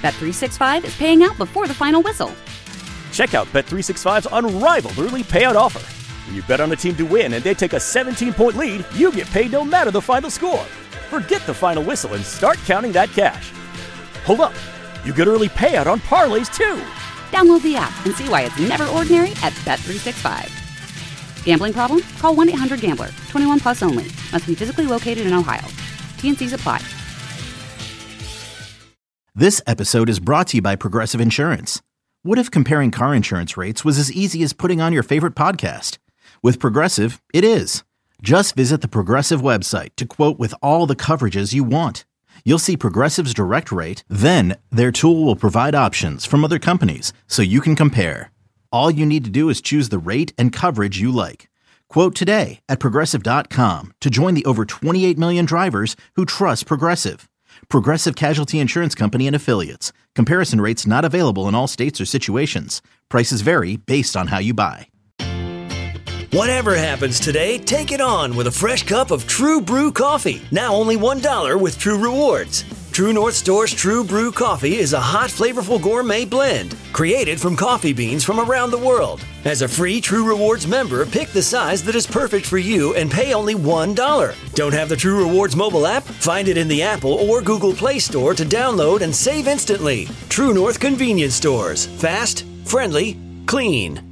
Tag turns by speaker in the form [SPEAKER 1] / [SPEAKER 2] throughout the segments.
[SPEAKER 1] Bet365 is paying out before the final whistle.
[SPEAKER 2] Check out Bet365's unrivaled early payout offer. When you bet on a team to win and they take a 17-point lead, you get paid no matter the final score. Forget the final whistle and start counting that cash. Hold up. You get early payout on parlays, too.
[SPEAKER 1] Download the app and see why it's never ordinary at Bet365. Gambling problem? Call 1-800-GAMBLER. 21 plus only. Must be physically located in Ohio. T&Cs apply.
[SPEAKER 3] This episode is brought to you by Progressive Insurance. What if comparing car insurance rates was as easy as putting on your favorite podcast? With Progressive, it is. Just visit the Progressive website to quote with all the coverages you want. You'll see Progressive's direct rate, then their tool will provide options from other companies so you can compare. All you need to do is choose the rate and coverage you like. Quote today at Progressive.com to join the over 28 million drivers who trust Progressive. Progressive Casualty Insurance Company and Affiliates. Comparison rates not available in all states or situations. Prices vary based on how you buy.
[SPEAKER 4] Whatever happens today, take it on with a fresh cup of True Brew coffee. Now only $1 with True Rewards. True North Store's True Brew coffee is a hot, flavorful gourmet blend created from coffee beans from around the world. As a free True Rewards member, pick the size that is perfect for you and pay only $1. Don't have the True Rewards mobile app? Find it in the Apple or Google Play Store to download and save instantly. True North Convenience Stores. Fast, friendly, clean.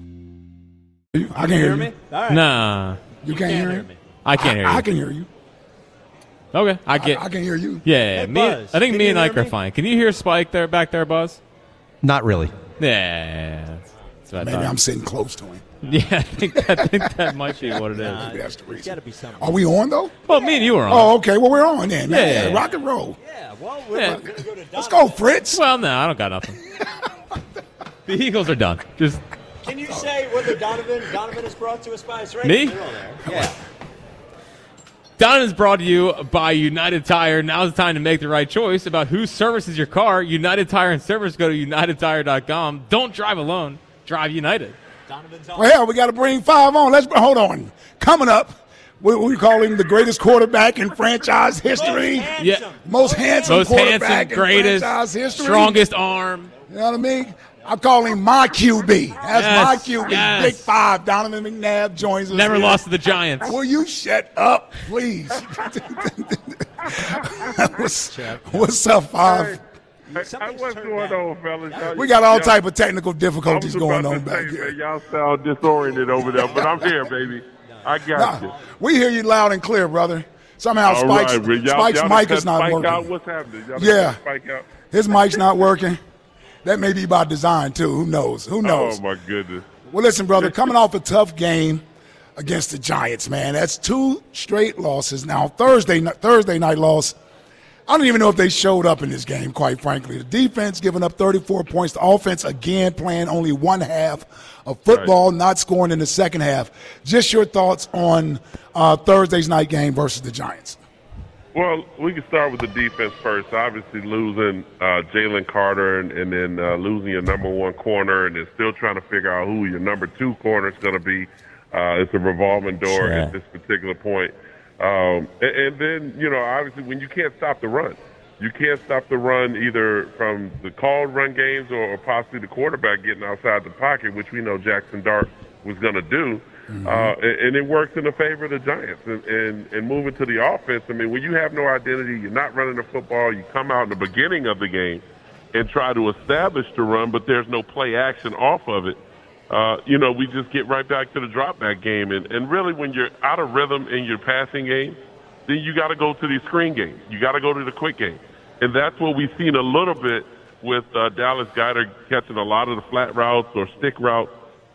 [SPEAKER 5] I can hear you.
[SPEAKER 6] Right.
[SPEAKER 5] Nah. You can't hear me?
[SPEAKER 6] I can't hear you.
[SPEAKER 5] I can hear you.
[SPEAKER 6] Okay,
[SPEAKER 5] I can hear you.
[SPEAKER 6] Yeah,
[SPEAKER 7] Hey, Buzz,
[SPEAKER 6] I think
[SPEAKER 7] can
[SPEAKER 6] me
[SPEAKER 7] you
[SPEAKER 6] and Ike
[SPEAKER 7] hear
[SPEAKER 6] are
[SPEAKER 7] me?
[SPEAKER 6] fine. Can you hear Spike back there, Buzz?
[SPEAKER 8] Not really.
[SPEAKER 6] Yeah, that's what I
[SPEAKER 5] Maybe
[SPEAKER 6] thought.
[SPEAKER 5] I'm sitting close to him.
[SPEAKER 6] Yeah, I think that might be what it is.
[SPEAKER 5] Maybe that's the
[SPEAKER 7] There's
[SPEAKER 5] reason.
[SPEAKER 7] got to be something.
[SPEAKER 5] Are we on, though?
[SPEAKER 6] Well, me and you are on.
[SPEAKER 5] Oh, okay. Well, we're on then. Man.
[SPEAKER 6] Yeah.
[SPEAKER 5] Rock and roll.
[SPEAKER 7] Yeah, well, we're
[SPEAKER 6] Yeah.
[SPEAKER 7] going to go to
[SPEAKER 5] Let's go, Fritz.
[SPEAKER 6] Well, no, I don't got nothing. The Eagles are done. Just
[SPEAKER 7] Can you say whether Donovan is brought to us by his
[SPEAKER 6] Me?
[SPEAKER 7] They're all there. Yeah.
[SPEAKER 6] Don is brought to you by United Tire. Now's the time to make the right choice about who services your car. United Tire and Service. Go to UnitedTire.com. Don't drive alone. Drive United.
[SPEAKER 7] Donovan's on.
[SPEAKER 5] Well, hell, we got to bring 5 on. Hold on. Coming up, we call him the greatest quarterback in franchise history.
[SPEAKER 6] Yeah.
[SPEAKER 5] Most handsome
[SPEAKER 6] Most
[SPEAKER 5] quarterback
[SPEAKER 6] handsome,
[SPEAKER 5] in
[SPEAKER 6] greatest,
[SPEAKER 5] franchise history.
[SPEAKER 6] strongest arm.
[SPEAKER 5] You know what I mean? I call him my QB. That's
[SPEAKER 6] Yes,
[SPEAKER 5] my QB.
[SPEAKER 6] yes.
[SPEAKER 5] Big 5. Donovan McNabb joins us.
[SPEAKER 6] Never
[SPEAKER 5] here.
[SPEAKER 6] lost to the Giants.
[SPEAKER 5] Will you shut up, please? What's up, 5?
[SPEAKER 9] What's going on, fellas?
[SPEAKER 5] We got all type of technical
[SPEAKER 9] I
[SPEAKER 5] difficulties
[SPEAKER 9] was
[SPEAKER 5] going
[SPEAKER 9] about
[SPEAKER 5] on
[SPEAKER 9] to
[SPEAKER 5] back
[SPEAKER 9] say,
[SPEAKER 5] here.
[SPEAKER 9] man, y'all sound disoriented over there, but I'm here, baby. I got you.
[SPEAKER 5] Nah, we hear you loud and clear, brother. Somehow
[SPEAKER 9] All
[SPEAKER 5] Spike's
[SPEAKER 9] right, man.
[SPEAKER 5] Spike's
[SPEAKER 9] y'all
[SPEAKER 5] mic
[SPEAKER 9] done
[SPEAKER 5] is not
[SPEAKER 9] Spike
[SPEAKER 5] working.
[SPEAKER 9] Out? What's happening? Y'all done
[SPEAKER 5] Yeah.
[SPEAKER 9] cut Spike out?
[SPEAKER 5] His mic's not working. That may be by design, too. Who knows? Who knows?
[SPEAKER 9] Oh, my goodness.
[SPEAKER 5] Well, listen, brother, coming off a tough game against the Giants, man. That's 2 straight losses. Now, Thursday night loss, I don't even know if they showed up in this game, quite frankly. The defense giving up 34 points. The offense, again, playing only one half of football, not scoring in the second half. Just your thoughts on Thursday's night game versus the Giants.
[SPEAKER 9] Well, we can start with the defense first. Obviously, losing Jalen Carter and then losing your number 1 corner and then still trying to figure out who your number 2 corner is going to be. It's a revolving door at this particular point. And then, obviously, when you can't stop the run, you can't stop the run either from the called run games or possibly the quarterback getting outside the pocket, which we know Jackson Dart was going to do. And it works in the favor of the Giants. And moving to the offense, I mean, when you have no identity, you're not running the football, you come out in the beginning of the game and try to establish the run, but there's no play action off of it. We just get right back to the drop back game. And really, when you're out of rhythm in your passing game, then you got to go to these screen games. You got to go to the quick game. And that's what we've seen a little bit with Dallas Goedert catching a lot of the flat routes or stick routes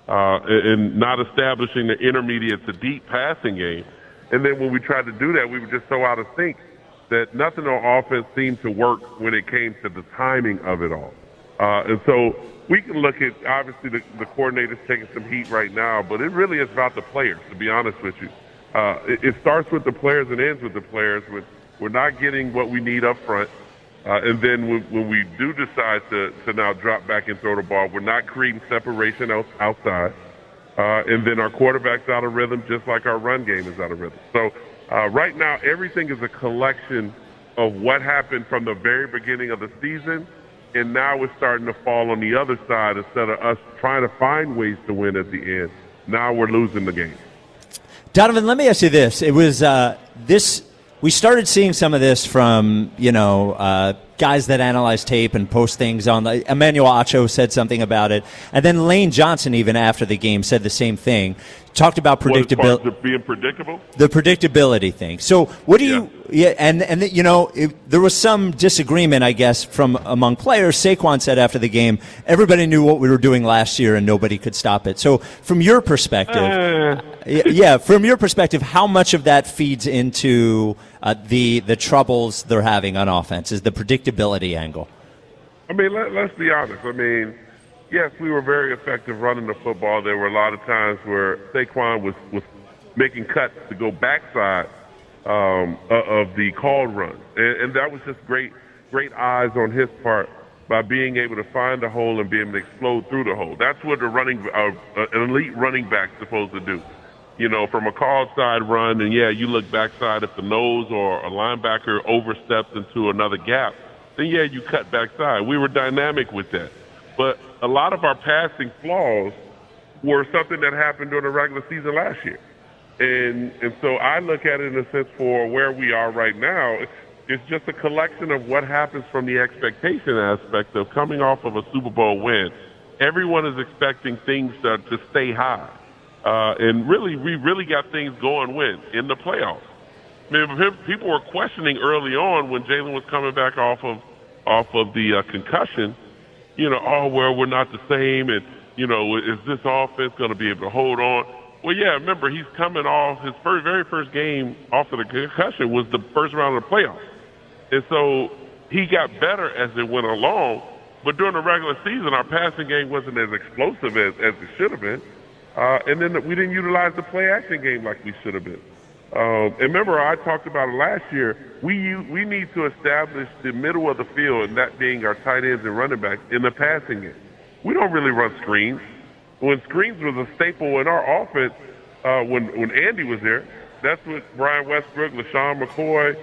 [SPEAKER 9] and not establishing the intermediate to deep passing game. And then when we tried to do that, we were just so out of sync that nothing on offense seemed to work when it came to the timing of it all. And so we can look at, obviously, the coordinator's taking some heat right now, but it really is about the players, to be honest with you. It starts with the players and ends with the players. We're not getting what we need up front. And then when we do decide to now drop back and throw the ball, we're not creating separation outside. And then our quarterback's out of rhythm, just like our run game is out of rhythm. So right now, everything is a collection of what happened from the very beginning of the season and now it's starting to fall on the other side instead of us trying to find ways to win at the end. Now we're losing the game.
[SPEAKER 8] Donovan, let me ask you this. It was we started seeing some of this from, guys that analyze tape and post things on. Emmanuel Acho said something about it. And then Lane Johnson, even after the game, said the same thing. Talked about predictability.
[SPEAKER 9] Being predictable?
[SPEAKER 8] The predictability thing. So what do you – there was some disagreement, I guess, from among players. Saquon said after the game, everybody knew what we were doing last year and nobody could stop it. So from your perspective, how much of that feeds into the troubles they're having on offense is the predictability angle?
[SPEAKER 9] I mean, let's be honest. I mean, yes, we were very effective running the football. There were a lot of times where Saquon was making cuts to go backside of the called run. And that was just great eyes on his part by being able to find a hole and be able to explode through the hole. That's what an elite running back's supposed to do. From a called side run, and you look backside if the nose or a linebacker oversteps into another gap, then you cut backside. We were dynamic with that. But a lot of our passing flaws were something that happened during the regular season last year. And so I look at it in a sense for where we are right now. It's just a collection of what happens from the expectation aspect of coming off of a Super Bowl win. Everyone is expecting things to stay high. And really, we really got things going when? In the playoffs. I mean, people were questioning early on when Jalen was coming back off of the concussion, we're not the same, and, is this offense going to be able to hold on? Well, remember, he's coming off his very first game off of the concussion was the first round of the playoffs. And so he got better as it went along, but during the regular season, our passing game wasn't as explosive as it should have been. And then we didn't utilize the play-action game like we should have been. And remember, I talked about it last year. We need to establish the middle of the field, and that being our tight ends and running backs, in the passing game. We don't really run screens. When screens was a staple in our offense, when Andy was there, that's what Brian Westbrook, LaShawn McCoy,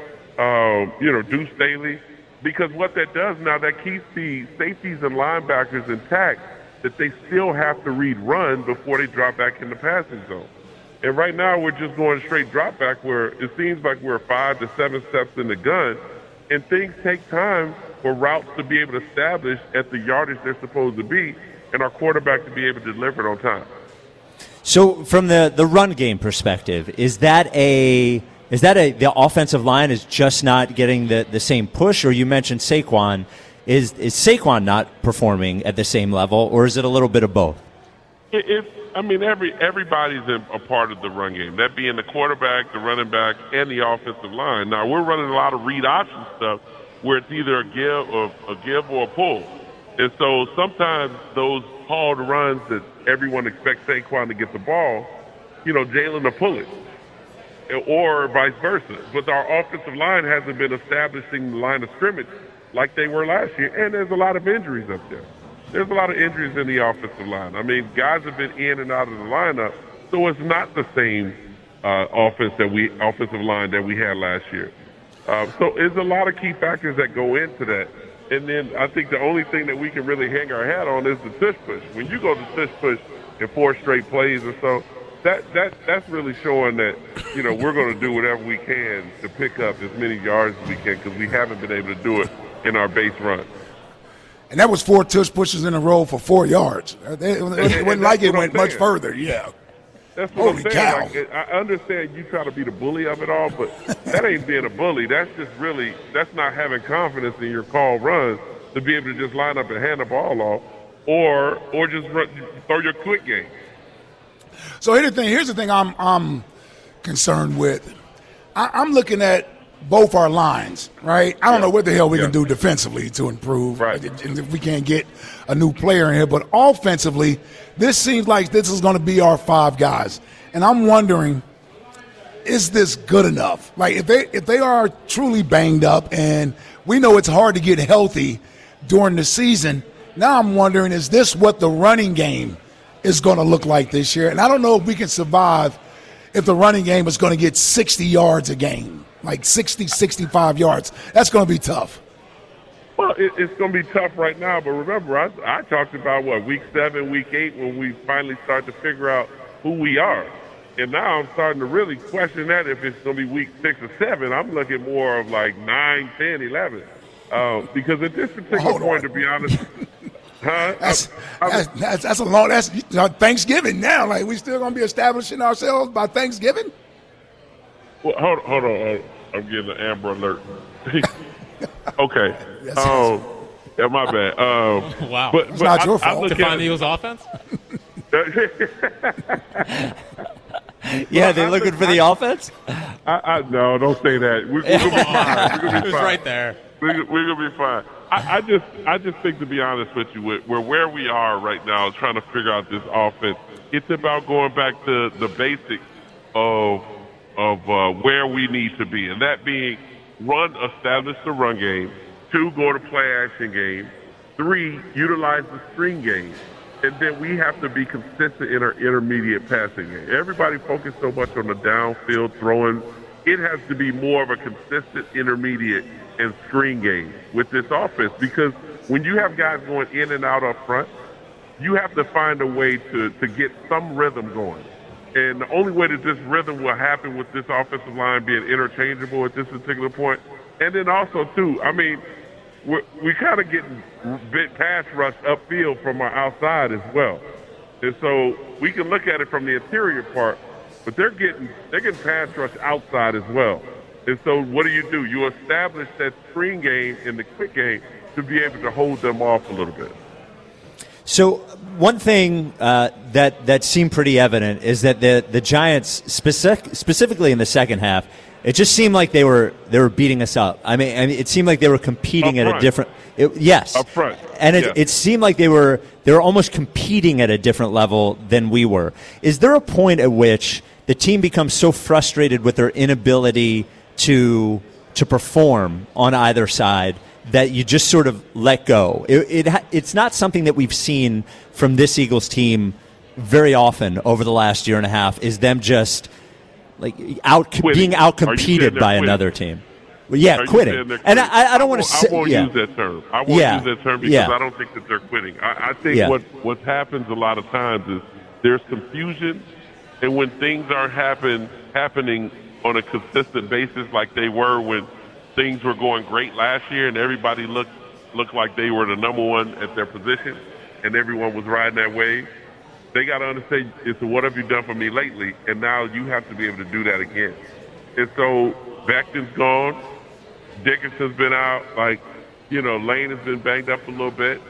[SPEAKER 9] Deuce Staley, because what that does now, that keeps the safeties and linebackers intact, that they still have to read run before they drop back in the passing zone. And right now we're just going straight drop back where it seems like we're 5 to 7 steps in the gun, and things take time for routes to be able to establish at the yardage they're supposed to be, and our quarterback to be able to deliver it on time. So
[SPEAKER 8] from the run game perspective, is that the offensive line is just not getting the same push, or you mentioned Saquon? Is Saquon not performing at the same level, or is it a little bit of both?
[SPEAKER 9] Everybody's a part of the run game, that being the quarterback, the running back, and the offensive line. Now, we're running a lot of read option stuff where it's either a give or a pull. And so sometimes those called runs that everyone expects Saquon to get the ball, Jalen to pull it, or vice versa. But our offensive line hasn't been establishing the line of scrimmage like they were last year, and there's a lot of injuries up there. There's a lot of injuries in the offensive line. I mean, guys have been in and out of the lineup, so it's not the same offensive line that we had last year. So there's a lot of key factors that go into that. And then I think the only thing that we can really hang our hat on is the tush push. When you go to tush push in 4 straight plays or so, that's really showing that, we're going to do whatever we can to pick up as many yards as we can, because we haven't been able to do it in our base run.
[SPEAKER 5] And that was 4 tush pushes in a row for 4 yards. It wasn't like it went much further. Yeah.
[SPEAKER 9] That's what I'm saying. Like, I understand you try to be the bully of it all, but that ain't being a bully. That's not having confidence in your call runs to be able to just line up and hand the ball off, or just throw your quick game.
[SPEAKER 5] So here's the thing I'm concerned with. I'm looking at both our lines, right? I don't know what the hell we can do defensively to improve, right? And if we can't get a new player in here. But offensively, this seems like this is going to be our 5 guys. And I'm wondering, is this good enough? Like, if they are truly banged up, and we know it's hard to get healthy during the season, now I'm wondering, is this what the running game is going to look like this year? And I don't know if we can survive if the running game is going to get 60 yards a game. Like 60, 65 yards. That's going to be tough.
[SPEAKER 9] Well, it's going to be tough right now, but remember, I talked about, week 7, week 8, when we finally start to figure out who we are. And now I'm starting to really question that if it's going to be week 6 or 7. I'm looking more of like 9, 10, 11. Because at this particular point, to be honest,
[SPEAKER 5] that's a long. That's Thanksgiving now. Like, we still going to be establishing ourselves by Thanksgiving?
[SPEAKER 9] Well, hold on. I'm getting an Amber Alert. Okay. Yeah, my bad.
[SPEAKER 6] Wow.
[SPEAKER 5] But it's not your fault.
[SPEAKER 6] To find the Eagles' offense?
[SPEAKER 8] Yeah, they're looking for the offense?
[SPEAKER 9] No, don't say that. We're going to be fine. We're going to be fine.
[SPEAKER 6] It was right there.
[SPEAKER 9] We're going to be fine. I just think, to be honest with you, where we are right now, trying to figure out this offense, it's about going back to the basics of where we need to be, and that being establish the run game, 2, go to play action game, 3, utilize the screen game, and then we have to be consistent in our intermediate passing game. Everybody focused so much on the downfield throwing. It has to be more of a consistent intermediate and screen game with this offense, because when you have guys going in and out up front, you have to find a way to get some rhythm going. And the only way that this rhythm will happen with this offensive line being interchangeable at this particular point. And then also, too, I mean, we kind of getting bit pass rush upfield from our outside as well. And so we can look at it from the interior part, but they're getting pass rush outside as well. And so what do? You establish that screen game in the quick game to be able to hold them off a little bit.
[SPEAKER 8] So one thing that seemed pretty evident is that the Giants, specifically in the second half, it just seemed like they were beating us up. I mean, it seemed like they were competing at a different. Yes,
[SPEAKER 9] up front,
[SPEAKER 8] and it seemed like they were almost competing at a different level than we were. Is there a point at which the team becomes so frustrated with their inability to perform on either side that you just sort of let go? It's not something that we've seen from this Eagles team very often over the last year and a half, is them just like being outcompeted by another team. Well, yeah, quitting. And I don't want to say...
[SPEAKER 9] I won't use that term. I won't use that term because I don't think that they're quitting. I think what happens a lot of times is there's confusion, and when things aren't happening on a consistent basis like they were when things were going great last year and everybody looked like they were the number one at their position and everyone was riding that wave, they got to understand, it's what have you done for me lately? And now you have to be able to do that again. And so Becton's gone. Dickerson's been out. Lane has been banged up a little bit,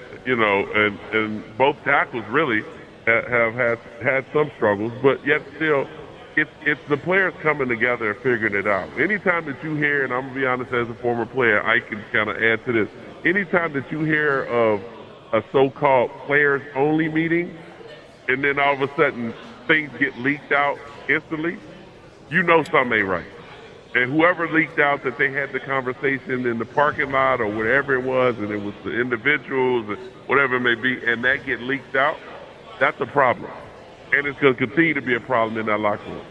[SPEAKER 9] and both tackles really have had some struggles, but yet still it's the players coming together and figuring it out. Anytime that you hear, and I'm going to be honest as a former player, I can kind of add to this, anytime that you hear of a so-called players-only meeting, and then all of a sudden things get leaked out instantly, you know something ain't right. And whoever leaked out that they had the conversation in the parking lot or whatever it was, and it was the individuals and whatever it may be, and that get leaked out, that's a problem. And it's going to continue to be a problem in that locker room.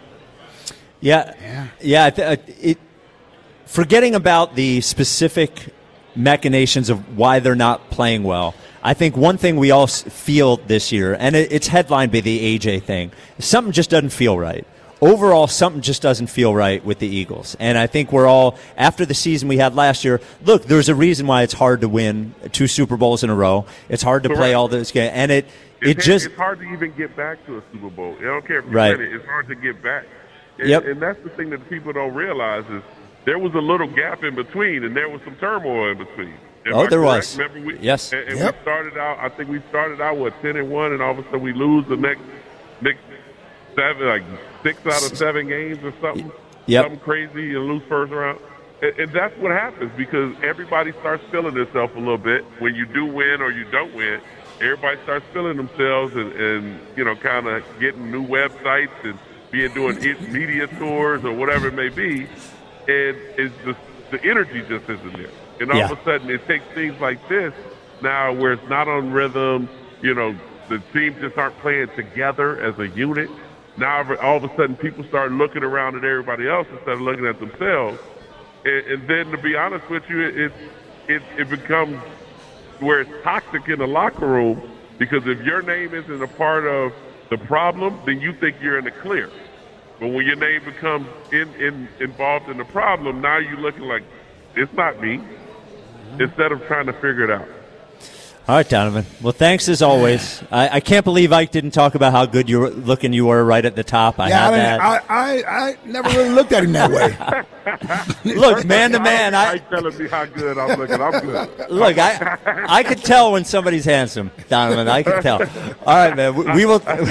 [SPEAKER 8] Forgetting about the specific machinations of why they're not playing well, I think one thing we all feel this year, and it's headlined by the AJ thing, something just doesn't feel right. Overall, something just doesn't feel right with the Eagles. And I think we're all, after the season we had last year, look, there's a reason why it's hard to win 2 Super Bowls in a row. It's hard to play all those games. And it's
[SPEAKER 9] hard to even get back to a Super Bowl. I don't care if you
[SPEAKER 8] win
[SPEAKER 9] it. It's hard to get back. And that's the thing that people don't realize is there was a little gap in between, and there was some turmoil in between.
[SPEAKER 8] There was.
[SPEAKER 9] Remember we
[SPEAKER 8] we
[SPEAKER 9] started out, I think we started out, 10-1, and all of a sudden we lose the next 6 out of 7 games or something. Something crazy and lose first round. And that's what happens because everybody starts feeling themselves a little bit. When you do win or you don't win, everybody starts feeling themselves and kind of getting new websites and doing media tours or whatever it may be. And it's just, the energy just isn't there. And all of a sudden it takes things like this now where it's not on rhythm, the teams just aren't playing together as a unit. Now all of a sudden people start looking around at everybody else instead of looking at themselves. And then to be honest with you, it becomes where it's toxic in the locker room, because if your name isn't a part of the problem, then you think you're in the clear. But when your name becomes involved in the problem, now you're looking like, it's not me, instead of trying to figure it out.
[SPEAKER 8] All right, Donovan. Well, thanks as always. I can't believe Ike didn't talk about how good you were right at the top.
[SPEAKER 5] I never really looked at him that way.
[SPEAKER 8] Look, man to man.
[SPEAKER 9] Ike telling me how good I'm looking. I'm good.
[SPEAKER 8] Look, I could tell when somebody's handsome, Donovan. I can tell. All right, man. We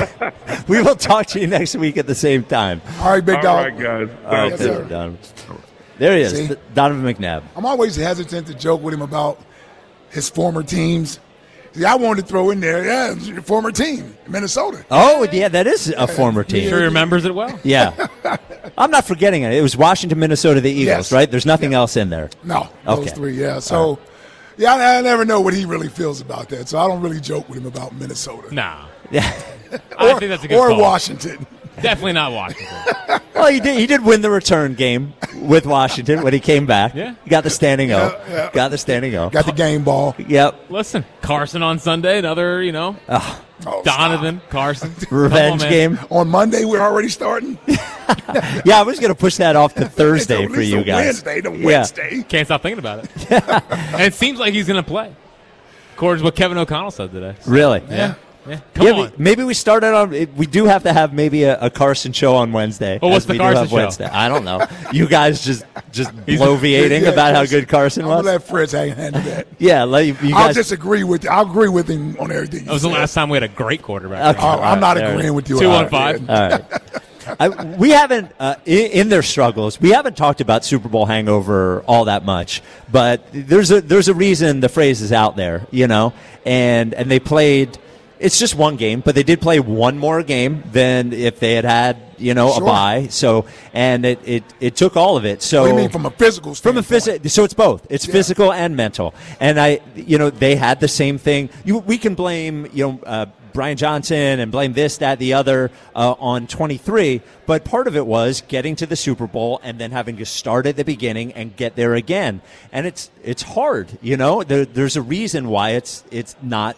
[SPEAKER 8] will talk to you next week at the same time.
[SPEAKER 5] All right, big dog.
[SPEAKER 9] All right, guys.
[SPEAKER 8] All right,
[SPEAKER 5] yes,
[SPEAKER 8] sir. Donovan. There he is,
[SPEAKER 5] See?
[SPEAKER 8] Donovan McNabb.
[SPEAKER 5] I'm always hesitant to joke with him about his former teams. See, I wanted to throw in there, your former team, Minnesota.
[SPEAKER 8] Oh, yeah, that is a former team.
[SPEAKER 6] Sure, he remembers it well.
[SPEAKER 8] Yeah. I'm not forgetting it. It was Washington, Minnesota, the Eagles,
[SPEAKER 5] Yes.
[SPEAKER 8] right? There's nothing else in there.
[SPEAKER 5] No, those three, yeah. So, I never know what he really feels about that. So I don't really joke with him about Minnesota.
[SPEAKER 6] Nah.
[SPEAKER 8] Yeah.
[SPEAKER 6] I think that's a good
[SPEAKER 5] Or
[SPEAKER 6] call.
[SPEAKER 5] Washington.
[SPEAKER 6] Definitely not Washington.
[SPEAKER 8] Well, he did win the return game with Washington when he came back.
[SPEAKER 6] Yeah.
[SPEAKER 8] He got the standing O.
[SPEAKER 5] Yeah.
[SPEAKER 8] Got the standing O.
[SPEAKER 5] Got the game ball.
[SPEAKER 8] Yep.
[SPEAKER 6] Listen, Carson on Sunday, another,
[SPEAKER 5] Oh,
[SPEAKER 6] Donovan, Carson.
[SPEAKER 8] Revenge
[SPEAKER 6] Come on, man.
[SPEAKER 8] game.
[SPEAKER 5] On Monday, we're already starting.
[SPEAKER 8] Yeah, I was going to push that off to Thursday
[SPEAKER 5] At
[SPEAKER 8] for
[SPEAKER 5] least
[SPEAKER 8] you
[SPEAKER 5] a
[SPEAKER 8] guys.
[SPEAKER 5] Wednesday to
[SPEAKER 8] Yeah.
[SPEAKER 5] Wednesday.
[SPEAKER 6] Can't stop thinking about it. And it seems like he's going to play, according to what Kevin O'Connell said today.
[SPEAKER 8] Really?
[SPEAKER 6] Yeah. Come on.
[SPEAKER 8] Maybe we started on. We do have to have maybe a Carson show on Wednesday.
[SPEAKER 6] Well, what's
[SPEAKER 8] as
[SPEAKER 6] the
[SPEAKER 8] we
[SPEAKER 6] Carson
[SPEAKER 8] do have
[SPEAKER 6] show?
[SPEAKER 8] Wednesday. I don't know. You guys just bloviating about how good Carson
[SPEAKER 5] I'm
[SPEAKER 8] was.
[SPEAKER 5] gonna let Fritz handle that.
[SPEAKER 8] Yeah, let you
[SPEAKER 5] I'll
[SPEAKER 8] guys.
[SPEAKER 5] disagree with. I'll agree with him on everything.
[SPEAKER 6] That was the last time we had a great quarterback.
[SPEAKER 8] Okay.
[SPEAKER 5] I'm not
[SPEAKER 8] All right.
[SPEAKER 5] agreeing with you.
[SPEAKER 6] 2-1-5.
[SPEAKER 8] All right. We haven't in their struggles. We haven't talked about Super Bowl hangover all that much, but there's a reason the phrase is out there, and they played. It's just one game, but they did play one more game than if they had a bye. So, and it took all of it. So,
[SPEAKER 5] What do you mean from a physical standpoint?
[SPEAKER 8] So it's both. It's physical and mental. And they had the same thing. We can blame Brian Johnson and blame this, that, the other on 23. But part of it was getting to the Super Bowl and then having to start at the beginning and get there again. And it's hard. There's a reason why it's not.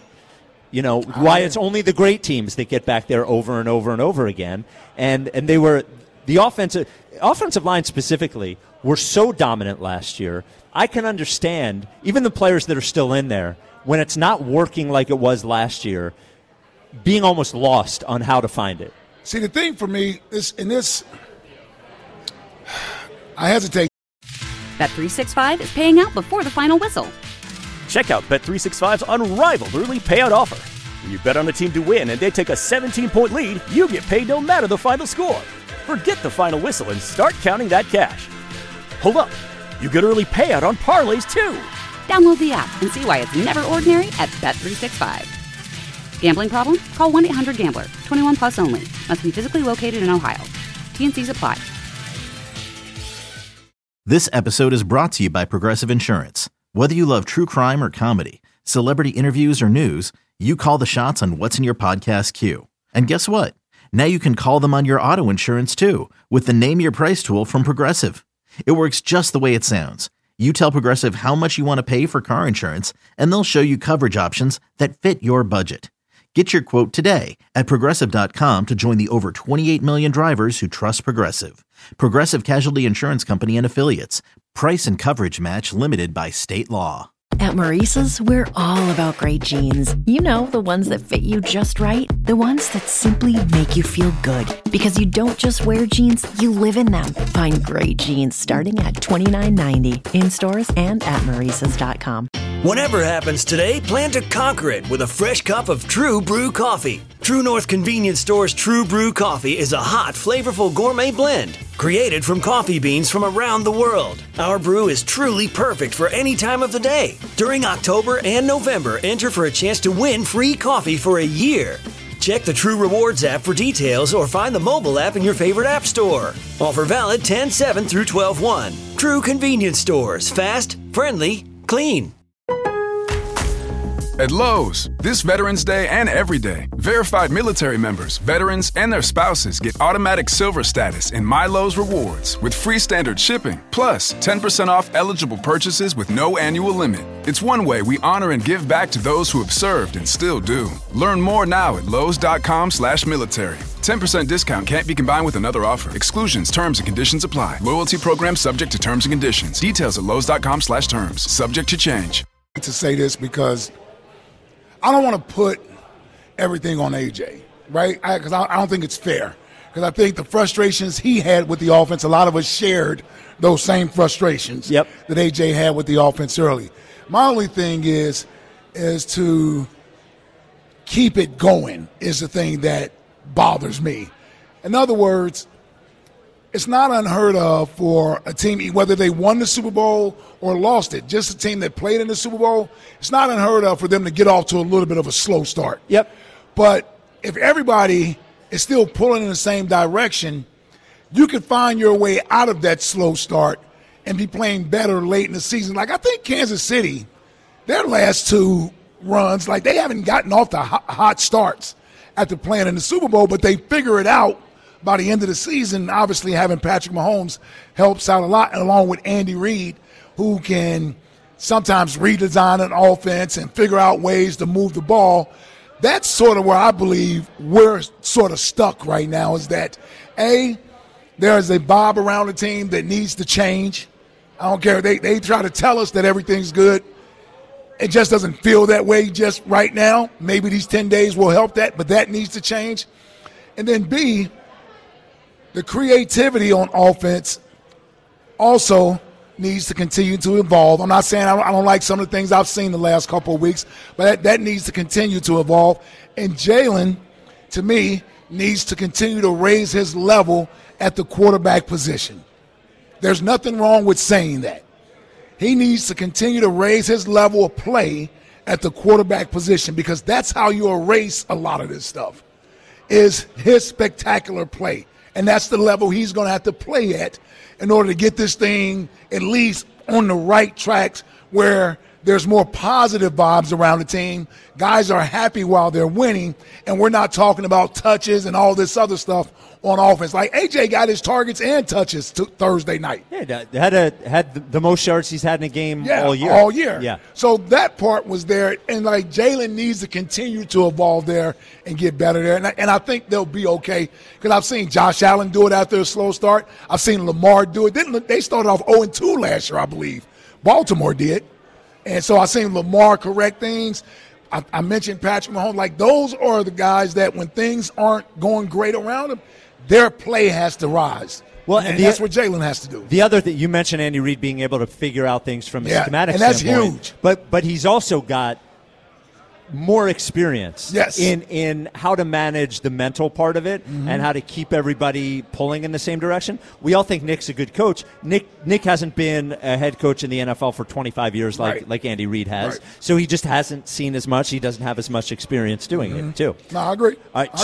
[SPEAKER 8] Why it's only the great teams that get back there over and over and over again. And they were the offensive line specifically were so dominant last year. I can understand even the players that are still in there when it's not working like it was last year, being almost lost on how to find it.
[SPEAKER 5] See, the thing for me is I hesitate.
[SPEAKER 1] Bet365 is paying out before the final whistle.
[SPEAKER 2] Check out Bet365's unrivaled early payout offer. When you bet on a team to win and they take a 17-point lead, you get paid no matter the final score. Forget the final whistle and start counting that cash. Hold up. You get early payout on parlays, too.
[SPEAKER 1] Download the app and see why it's never ordinary at Bet365. Gambling problem? Call 1-800-GAMBLER. 21 plus only. Must be physically located in Ohio. T&Cs apply.
[SPEAKER 3] This episode is brought to you by Progressive Insurance. Whether you love true crime or comedy, celebrity interviews or news, you call the shots on what's in your podcast queue. And guess what? Now you can call them on your auto insurance too with the Name Your Price tool from Progressive. It works just the way it sounds. You tell Progressive how much you want to pay for car insurance, and they'll show you coverage options that fit your budget. Get your quote today at Progressive.com to join the over 28 million drivers who trust Progressive. Progressive Casualty Insurance Company and Affiliates. Price and coverage match limited by state law.
[SPEAKER 10] At Maurice's, we're all about great jeans. The ones that fit you just right. The ones that simply make you feel good. Because you don't just wear jeans, you live in them. Find great jeans starting at $29.90 in stores and at Maurice's.com.
[SPEAKER 4] Whatever happens today, plan to conquer it with a fresh cup of True Brew coffee. True North Convenience Store's True Brew coffee is a hot, flavorful gourmet blend created from coffee beans from around the world. Our brew is truly perfect for any time of the day. During October and November, enter for a chance to win free coffee for a year. Check the True Rewards app for details or find the mobile app in your favorite app store. Offer valid 10/7 through 12/1. True Convenience Stores. Fast, friendly, clean.
[SPEAKER 11] At Lowe's, this Veterans Day and every day, verified military members, veterans, and their spouses get automatic silver status in My Lowe's Rewards with free standard shipping, plus 10% off eligible purchases with no annual limit. It's one way we honor and give back to those who have served and still do. Learn more now at lowes.com/military. 10% discount can't be combined with another offer. Exclusions, terms, and conditions apply. Loyalty program subject to terms and conditions. Details at lowes.com/terms. Subject to change.
[SPEAKER 5] To say this because I don't want to put everything on AJ, right? Because I don't think it's fair. Because I think the frustrations he had with the offense, a lot of us shared those same frustrations that AJ had with the offense early. My only thing is to keep it going is the thing that bothers me. In other words, it's not unheard of for a team, whether they won the Super Bowl or lost it, just a team that played in the Super Bowl, it's not unheard of for them to get off to a little bit of a slow start. But if everybody is still pulling in the same direction, you can find your way out of that slow start and be playing better late in the season. Like, I think Kansas City, their last two runs, like, they haven't gotten off the hot starts after playing in the Super Bowl, but they figure it out by the end of the season. Obviously, having Patrick Mahomes helps out a lot, and along with Andy Reid, who can sometimes redesign an offense and figure out ways to move the ball. That's sort of where I believe we're sort of stuck right now, is that, A, there's a vibe around the team that needs to change. I don't care. They try to tell us that everything's good. It just doesn't feel that way just right now. Maybe these 10 days will help that, but that needs to change. And then B, the creativity on offense also needs to continue to evolve. I'm not saying I don't like some of the things I've seen the last couple of weeks, but that needs to continue to evolve. And Jalen, to me, needs to continue to raise his level at the quarterback position. There's nothing wrong with saying that. He needs to continue to raise his level of play at the quarterback position, because that's how you erase a lot of this stuff, is his spectacular play. And that's the level he's going to have to play at in order to get this thing at least on the right tracks where there's more positive vibes around the team. Guys are happy while they're winning, and we're not talking about touches and all this other stuff on offense. Like, AJ got his targets and touches Thursday night.
[SPEAKER 8] Yeah, had the most yards he's had in a game all year.
[SPEAKER 5] All year.
[SPEAKER 8] Yeah.
[SPEAKER 5] So that part was there, and like Jalen needs to continue to evolve there and get better there. And I think they'll be okay, because I've seen Josh Allen do it after a slow start. I've seen Lamar do it. They started off 0-2 last year, I believe. Baltimore did. And so I've seen Lamar correct things. I mentioned Patrick Mahomes. Like, those are the guys that when things aren't going great around them, their play has to rise. Well, and that's what Jalen has to do.
[SPEAKER 8] The other thing, you mentioned Andy Reid being able to figure out things from a schematic
[SPEAKER 5] standpoint.
[SPEAKER 8] And that's
[SPEAKER 5] huge.
[SPEAKER 8] But he's also got more experience in how to manage the mental part of it and how to keep everybody pulling in the same direction. We all think Nick's a good coach. Nick hasn't been a head coach in the NFL for 25 years like Andy Reid has. Right. So he just hasn't seen as much. He doesn't have as much experience doing it, too.
[SPEAKER 5] No, I agree.
[SPEAKER 8] All right,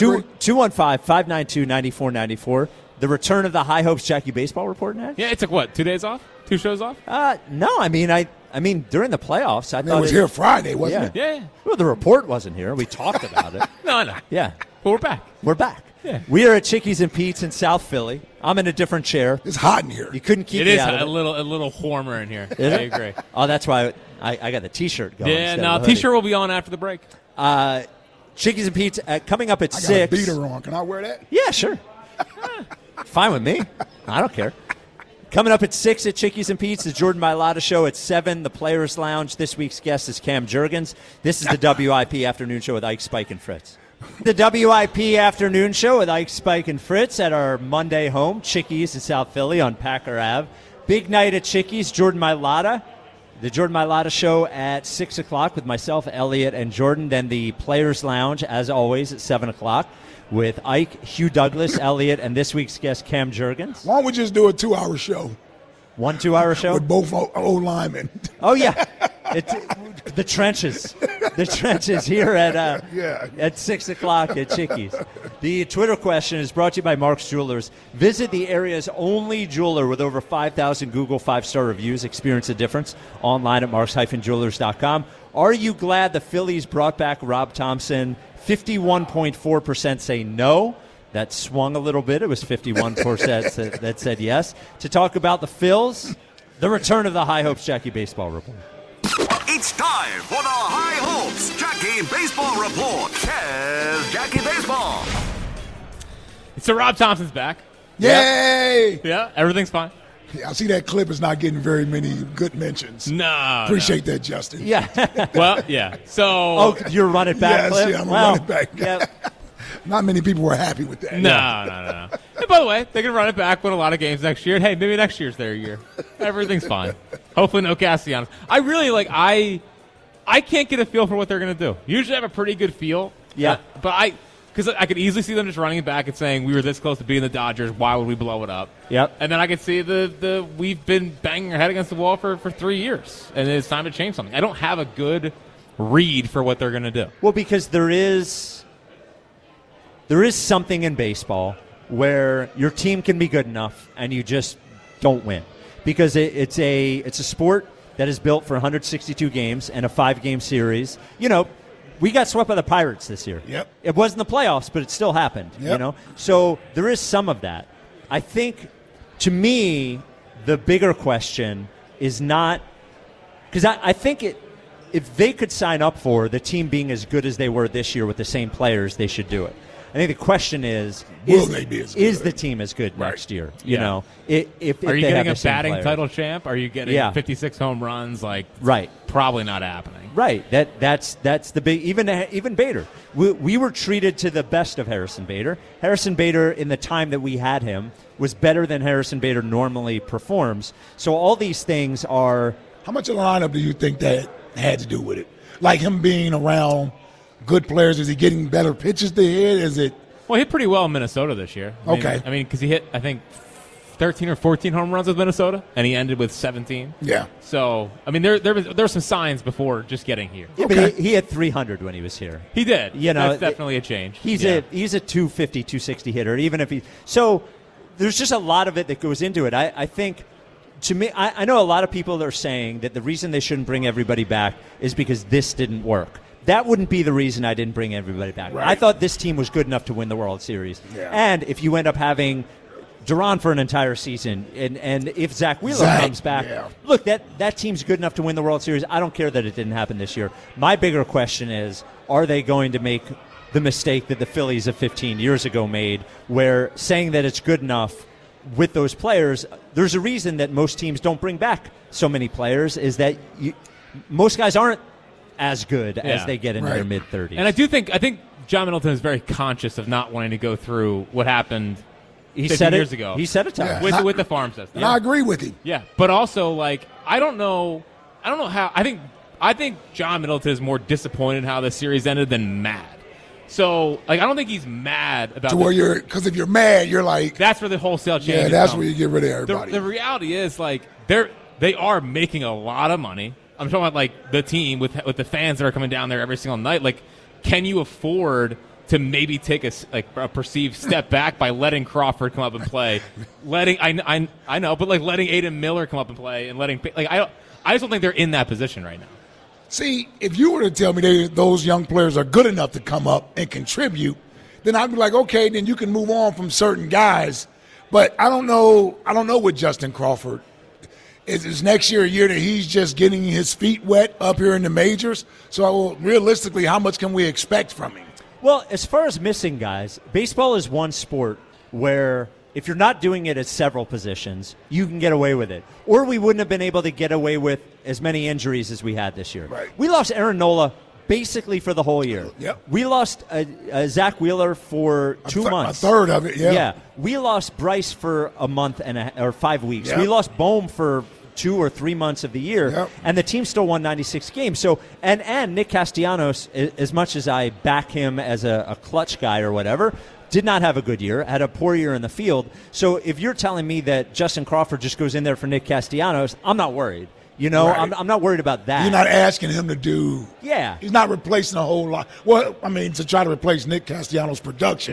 [SPEAKER 8] 215-592-9494. The return of the High Hopes Jackie Baseball Report, Ned?
[SPEAKER 6] Yeah, it took, what, 2 days off? 2 shows off?
[SPEAKER 8] No, I mean, during the playoffs, I thought
[SPEAKER 5] it was here Friday, wasn't it?
[SPEAKER 6] Yeah.
[SPEAKER 8] Well, the report wasn't here. We talked about it.
[SPEAKER 6] No.
[SPEAKER 8] Yeah.
[SPEAKER 6] But we're back.
[SPEAKER 8] We're back.
[SPEAKER 6] Yeah.
[SPEAKER 8] We are at Chickies and Pete's in South Philly. I'm in a different chair.
[SPEAKER 5] It's hot in here.
[SPEAKER 8] You couldn't keep me out of it.
[SPEAKER 6] It is a little warmer in here.
[SPEAKER 8] Is
[SPEAKER 6] I
[SPEAKER 8] it?
[SPEAKER 6] agree.
[SPEAKER 8] Oh, that's why I got the T-shirt going.
[SPEAKER 6] Yeah, no, T-shirt will be on after the break.
[SPEAKER 8] Chickies and Pete's coming up at 6.
[SPEAKER 5] I got a beater on. Can I wear that?
[SPEAKER 8] Yeah, sure. Fine with me. I don't care. Coming up at 6 at Chickies and Pete's, the Jordan Mailata Show at 7, the Players Lounge. This week's guest is Cam Jurgens. This is the WIP Afternoon Show with Ike, Spike, and Fritz. The WIP Afternoon Show with Ike, Spike, and Fritz at our Monday home, Chickies in South Philly on Packer Ave. Big night at Chickies, Jordan Mailata. The Jordan Mailata Show at 6 o'clock with myself, Elliot, and Jordan. Then the Players Lounge, as always, at 7 o'clock. With Ike, Hugh Douglas, Elliot, and this week's guest, Cam Jurgens.
[SPEAKER 5] Why don't we just do a 2-hour show?
[SPEAKER 8] 1 2-hour show?
[SPEAKER 5] With both old linemen.
[SPEAKER 8] Oh, yeah. The trenches. The trenches here at 6 o'clock at Chickies. The Twitter question is brought to you by Mark's Jewelers. Visit the area's only jeweler with over 5,000 Google 5-star reviews. Experience the difference online at marks-jewelers.com Are you glad the Phillies brought back Rob Thompson? 51.4% say no. That swung a little bit. It was 51% that said yes. To talk about the Phils, the return of the High Hopes Jackie Baseball Report.
[SPEAKER 12] It's time for the High Hopes Jackie Baseball Report. Here's Jackie Baseball.
[SPEAKER 6] So Rob Thompson's back.
[SPEAKER 5] Yay!
[SPEAKER 6] Yeah, everything's fine.
[SPEAKER 5] Yeah, I see that clip is not getting very many good mentions.
[SPEAKER 6] No.
[SPEAKER 5] Appreciate that, Justin.
[SPEAKER 8] Yeah.
[SPEAKER 6] Well, yeah. So.
[SPEAKER 8] Oh, you're running back,
[SPEAKER 5] yes,
[SPEAKER 8] Clip?
[SPEAKER 5] Yeah, I'm a running back.
[SPEAKER 8] Yeah.
[SPEAKER 5] Not many people were happy with that.
[SPEAKER 6] No. And by the way, they can run it back, win a lot of games next year. Hey, maybe next year's their year. Everything's fine. Hopefully no Castellanos. I really I can't get a feel for what they're going to do. Usually I have a pretty good feel.
[SPEAKER 8] Yeah.
[SPEAKER 6] But because I could easily see them just running it back and saying, we were this close to beating the Dodgers, why would we blow it up?
[SPEAKER 8] Yep.
[SPEAKER 6] And then I could see the we've been banging our head against the wall for 3 years, and it's time to change something. I don't have a good read for what they're going to do.
[SPEAKER 8] Well, because there is something in baseball where your team can be good enough and you just don't win. Because it's a sport that is built for 162 games and a 5-game series. You know, we got swept by the Pirates this year.
[SPEAKER 5] Yep.
[SPEAKER 8] It wasn't the playoffs, but it still happened.
[SPEAKER 5] Yep.
[SPEAKER 8] You know, so there is some of that. I think, to me, the bigger question is not because I think if they could sign up for the team being as good as they were this year with the same players, they should do it. I think the question is the team as good next year? You know, if
[SPEAKER 6] are you
[SPEAKER 8] they
[SPEAKER 6] getting
[SPEAKER 8] have
[SPEAKER 6] a
[SPEAKER 8] the same
[SPEAKER 6] batting
[SPEAKER 8] players.
[SPEAKER 6] title champ? Are you getting 56 home runs?
[SPEAKER 8] Right.
[SPEAKER 6] Probably not happening.
[SPEAKER 8] Right. That's the big. Even Bader. We were treated to the best of Harrison Bader. Harrison Bader, in the time that we had him, was better than Harrison Bader normally performs. So all these things are.
[SPEAKER 5] How much of the lineup do you think that had to do with it? Like him being around good players, is he getting better pitches to hit? Is it?
[SPEAKER 6] Well, he hit pretty well in Minnesota this year. I mean, because he hit, I think, 13 or 14 home runs with Minnesota, and he ended with 17.
[SPEAKER 5] Yeah.
[SPEAKER 6] So, I mean, there were some signs before just getting here.
[SPEAKER 8] Yeah, but he had 300 when he was here.
[SPEAKER 6] He did.
[SPEAKER 8] You know,
[SPEAKER 6] that's definitely a change.
[SPEAKER 8] He's a 250, 260 hitter, even if he. So there's just a lot of it that goes into it. I think. To me, I know a lot of people that are saying that the reason they shouldn't bring everybody back is because this didn't work. That wouldn't be the reason I didn't bring everybody back.
[SPEAKER 5] Right.
[SPEAKER 8] I thought this team was good enough to win the World Series.
[SPEAKER 5] Yeah.
[SPEAKER 8] And if you end up having Duran for an entire season, and if Zach Wheeler comes back, look, that team's good enough to win the World Series. I don't care that it didn't happen this year. My bigger question is, are they going to make the mistake that the Phillies of 15 years ago made, where saying that it's good enough with those players, there's a reason that most teams don't bring back so many players, is that most guys aren't as good as they get into their mid-30s.
[SPEAKER 6] And I think John Middleton is very conscious of not wanting to go through what happened 15 years ago.
[SPEAKER 8] He said it to us.
[SPEAKER 6] With the farm system.
[SPEAKER 5] And I agree with him.
[SPEAKER 6] Yeah, but also, I don't know how. I think John Middleton is more disappointed how the series ended than mad. So, I don't think he's mad about.
[SPEAKER 5] To where because if you're mad, you're like.
[SPEAKER 6] That's where the wholesale change.
[SPEAKER 5] Yeah, that's where you get rid of everybody.
[SPEAKER 6] The reality is, they are making a lot of money. I'm talking about the team with the fans that are coming down there every single night. Can you afford to maybe take a perceived step back by letting Crawford come up and play, I know, but letting Aiden Miller come up and play, and letting I just don't think they're in that position right now.
[SPEAKER 5] See, if you were to tell me those young players are good enough to come up and contribute, then I'd be like, okay, then you can move on from certain guys. But I don't know with Justin Crawford. Is next year a year that he's just getting his feet wet up here in the majors? So realistically, how much can we expect from him?
[SPEAKER 8] Well, as far as missing guys, baseball is one sport where if you're not doing it at several positions, you can get away with it. Or we wouldn't have been able to get away with as many injuries as we had this year.
[SPEAKER 5] Right.
[SPEAKER 8] We lost Aaron Nola basically for the whole year.
[SPEAKER 5] Yep.
[SPEAKER 8] We lost Zach Wheeler for 2 months.
[SPEAKER 5] A third of it, yeah.
[SPEAKER 8] Yeah. We lost Bryce for a month or 5 weeks.
[SPEAKER 5] Yep.
[SPEAKER 8] We lost Bohm for 2 or 3 months of the year,
[SPEAKER 5] yep.
[SPEAKER 8] And the team still won 96 games. So, and Nick Castellanos, as much as I back him as a clutch guy or whatever, did not have a good year, had a poor year in the field. So if you're telling me that Justin Crawford just goes in there for Nick Castellanos, I'm not worried. You know,
[SPEAKER 5] right.
[SPEAKER 8] I'm not worried about that.
[SPEAKER 5] You're not asking him to do.
[SPEAKER 8] Yeah.
[SPEAKER 5] He's not replacing a whole lot. Well, I mean, to try to replace Nick Castellanos' production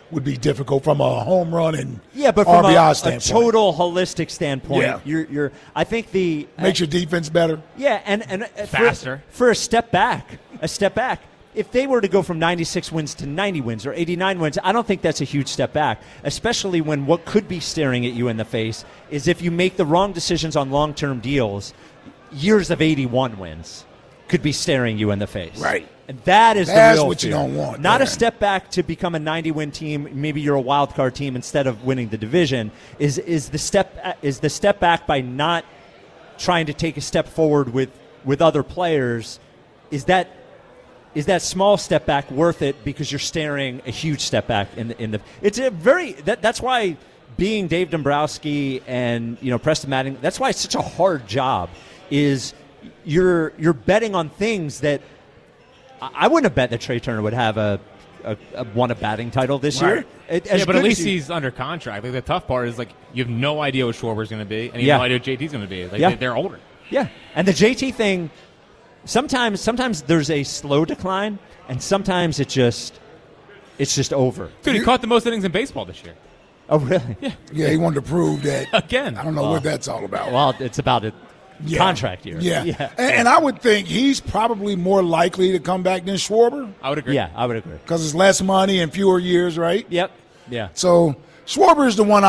[SPEAKER 5] would be difficult from a home run and
[SPEAKER 8] but from
[SPEAKER 5] RBI
[SPEAKER 8] a
[SPEAKER 5] standpoint.
[SPEAKER 8] total holistic standpoint, you're. I think the
[SPEAKER 5] makes your defense better.
[SPEAKER 8] Yeah, and
[SPEAKER 6] faster
[SPEAKER 8] for a step back. If they were to go from 96 wins to 90 wins or 89 wins, I don't think that's a huge step back, especially when what could be staring at you in the face is if you make the wrong decisions on long-term deals, years of 81 wins could be staring you in the face.
[SPEAKER 5] Right.
[SPEAKER 8] And that's the real
[SPEAKER 5] what
[SPEAKER 8] fear.
[SPEAKER 5] you don't want.
[SPEAKER 8] Not
[SPEAKER 5] man.
[SPEAKER 8] a step back to become a 90-win team. Maybe you're a wild card team instead of winning the division. Is the step back by not trying to take a step forward with other players? Is that small step back worth it because you're staring a huge step back in the? It's a very that's why being Dave Dombrowski and Preston Mattingly, that's why it's such a hard job. Is you're betting on things that I wouldn't have bet that Trey Turner would have won a batting title this year.
[SPEAKER 6] But at least he's under contract. Like, the tough part is you have no idea what Schwarber's going to be, and you have no idea what JT's going to be. They're older.
[SPEAKER 8] Yeah, and the JT thing. Sometimes there's a slow decline, and sometimes it's just over.
[SPEAKER 6] Dude, he caught the most innings in baseball this year.
[SPEAKER 8] Oh, really?
[SPEAKER 5] Yeah, he wanted to prove that.
[SPEAKER 6] Again.
[SPEAKER 5] I don't know what that's all about.
[SPEAKER 8] Well, it's about a contract year.
[SPEAKER 5] Yeah. And I would think he's probably more likely to come back than Schwarber.
[SPEAKER 6] I would agree.
[SPEAKER 8] Yeah, I would agree.
[SPEAKER 5] Because it's less money and fewer years, right?
[SPEAKER 8] Yep. Yeah.
[SPEAKER 5] So Schwarber is the one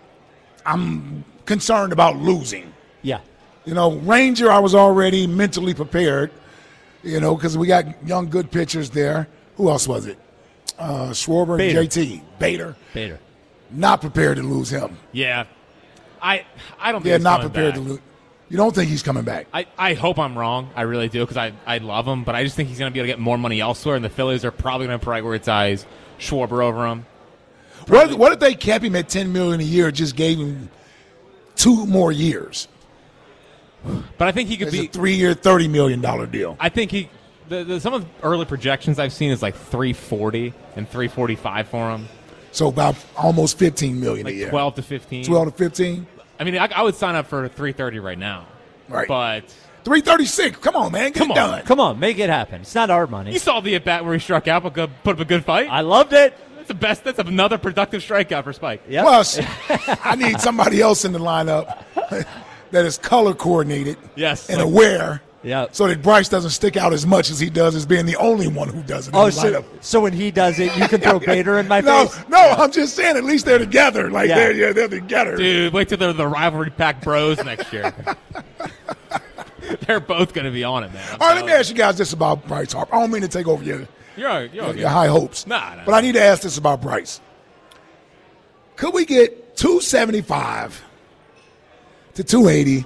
[SPEAKER 5] I'm concerned about losing.
[SPEAKER 8] Yeah.
[SPEAKER 5] Ranger, I was already mentally prepared, because we got young, good pitchers there. Who else was it? Schwarber
[SPEAKER 8] Bader.
[SPEAKER 5] and JT. Bader. Not prepared to lose him.
[SPEAKER 6] Yeah. I don't think
[SPEAKER 5] They're
[SPEAKER 6] he's
[SPEAKER 5] not
[SPEAKER 6] coming
[SPEAKER 5] prepared
[SPEAKER 6] back.
[SPEAKER 5] to lose. You don't think he's coming back?
[SPEAKER 6] I hope I'm wrong. I really do, because I love him, but I just think he's going to be able to get more money elsewhere, and the Phillies are probably going to prioritize Schwarber over him.
[SPEAKER 5] What if they kept him at $10 million a year, just gave him 2 more years?
[SPEAKER 6] But I think he could be
[SPEAKER 5] a 3-year, $30 million deal.
[SPEAKER 6] I think some of the early projections I've seen is like $340 and $345 for him.
[SPEAKER 5] So about almost $15 million a year.
[SPEAKER 6] 12 to 15.
[SPEAKER 5] 12 to 15.
[SPEAKER 6] I mean, I would sign up for $330 right now.
[SPEAKER 5] Right.
[SPEAKER 6] But
[SPEAKER 5] $336. Come on, man. Get it done.
[SPEAKER 8] Come on, make it happen. It's not our money.
[SPEAKER 6] You saw the at bat where he struck out, but put up a good fight.
[SPEAKER 8] I loved it.
[SPEAKER 6] That's another productive strikeout for Spike.
[SPEAKER 8] Yep.
[SPEAKER 5] Plus, I need somebody else in the lineup that is color coordinated and aware, so that Bryce doesn't stick out as much as he does as being the only one who does it in the lineup.
[SPEAKER 8] So when he does it, you can throw Bader in my face?
[SPEAKER 5] No, I'm just saying at least they're together. They're together.
[SPEAKER 6] Dude, wait till they're the rivalry pack bros next year. They're both going to be on it, man.
[SPEAKER 5] All right, let me ask you guys this about Bryce Harper. I don't mean to take over your high hopes.
[SPEAKER 6] Nah.
[SPEAKER 5] But I need to ask this about Bryce. Could we get 275 to 280,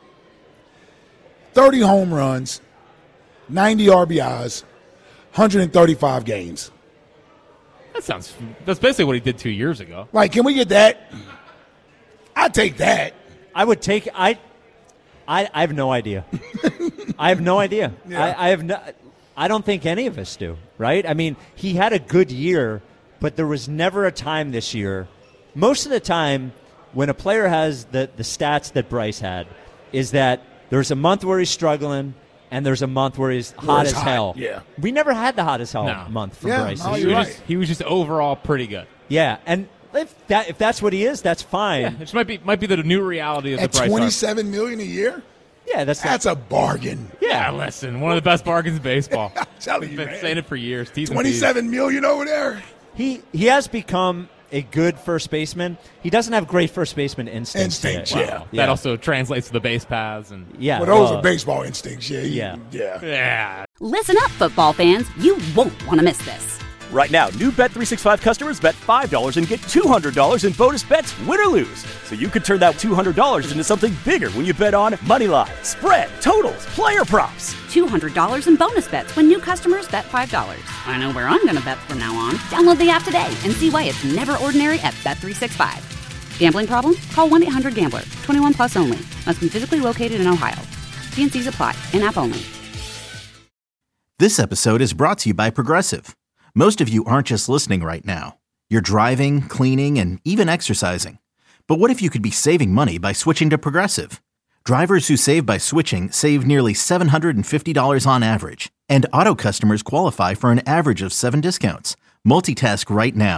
[SPEAKER 5] 30 home runs, 90 RBIs, 135 games?
[SPEAKER 6] That's basically what he did 2 years ago.
[SPEAKER 5] Can we get that? I'd take that.
[SPEAKER 8] I would take I have no idea. I have no idea.
[SPEAKER 5] Yeah.
[SPEAKER 8] I don't think any of us do, right? I mean, he had a good year, but there was never a time this year. Most of the time, when a player has the stats that Bryce had, is that there's a month where he's struggling and there's a month where he's hot as hell.
[SPEAKER 5] Yeah.
[SPEAKER 8] We never had the hot as hell month from Bryce.
[SPEAKER 5] No, you're right.
[SPEAKER 6] He was just overall pretty good.
[SPEAKER 8] Yeah, and if that's what he is, that's fine.
[SPEAKER 6] Yeah, it just might be the new reality of the Bryce Harper.
[SPEAKER 5] $27 million a year?
[SPEAKER 8] Yeah,
[SPEAKER 5] that's a bargain.
[SPEAKER 6] Yeah, listen, one of the best bargains in baseball.
[SPEAKER 5] I'm telling you,
[SPEAKER 6] Been
[SPEAKER 5] man.
[SPEAKER 6] saying it for years.
[SPEAKER 5] $27 million over there.
[SPEAKER 8] He has become a good first baseman. He doesn't have great first baseman instincts.
[SPEAKER 5] Yeah.
[SPEAKER 6] That also translates to the base paths and
[SPEAKER 5] Well, those are baseball instincts. Yeah.
[SPEAKER 1] Listen up, football fans. You won't want to miss this.
[SPEAKER 2] Right now, new Bet365 customers bet $5 and get $200 in bonus bets, win or lose. So you could turn that $200 into something bigger when you bet on money line, spread, totals, player props.
[SPEAKER 1] $200 in bonus bets when new customers bet $5. I know where I'm going to bet from now on. Download the app today and see why it's never ordinary at Bet365. Gambling problem? Call 1-800-GAMBLER. 21 plus only. Must be physically located in Ohio. T&Cs apply. In-app only.
[SPEAKER 3] This episode is brought to you by Progressive. Most of you aren't just listening right now. You're driving, cleaning, and even exercising. But what if you could be saving money by switching to Progressive? Drivers who save by switching save nearly $750 on average. And auto customers qualify for an average of 7 discounts. Multitask right now.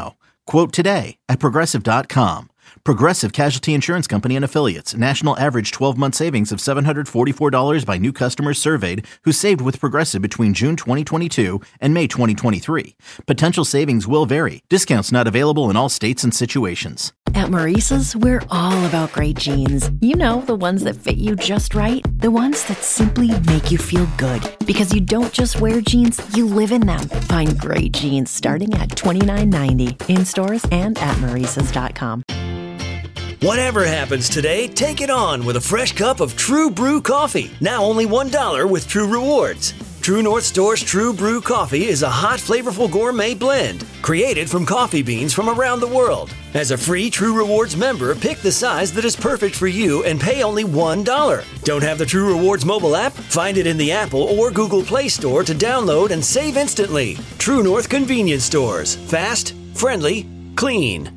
[SPEAKER 3] Quote today at Progressive.com. Progressive Casualty Insurance Company and Affiliates. National average 12-month savings of $744 by new customers surveyed who saved with Progressive between June 2022 and May 2023. Potential savings will vary. Discounts not available in all states and situations.
[SPEAKER 10] At Maurice's, we're all about great jeans. You know, the ones that fit you just right. The ones that simply make you feel good. Because you don't just wear jeans, you live in them. Find great jeans starting at $29.90 in stores and at Maurice's.com.
[SPEAKER 4] Whatever happens today, take it on with a fresh cup of True Brew coffee. Now only $1 with True Rewards. True North Store's True Brew coffee is a hot, flavorful gourmet blend created from coffee beans from around the world. As a free True Rewards member, pick the size that is perfect for you and pay only $1. Don't have the True Rewards mobile app? Find it in the Apple or Google Play Store to download and save instantly. True North Convenience Stores. Fast, friendly, clean.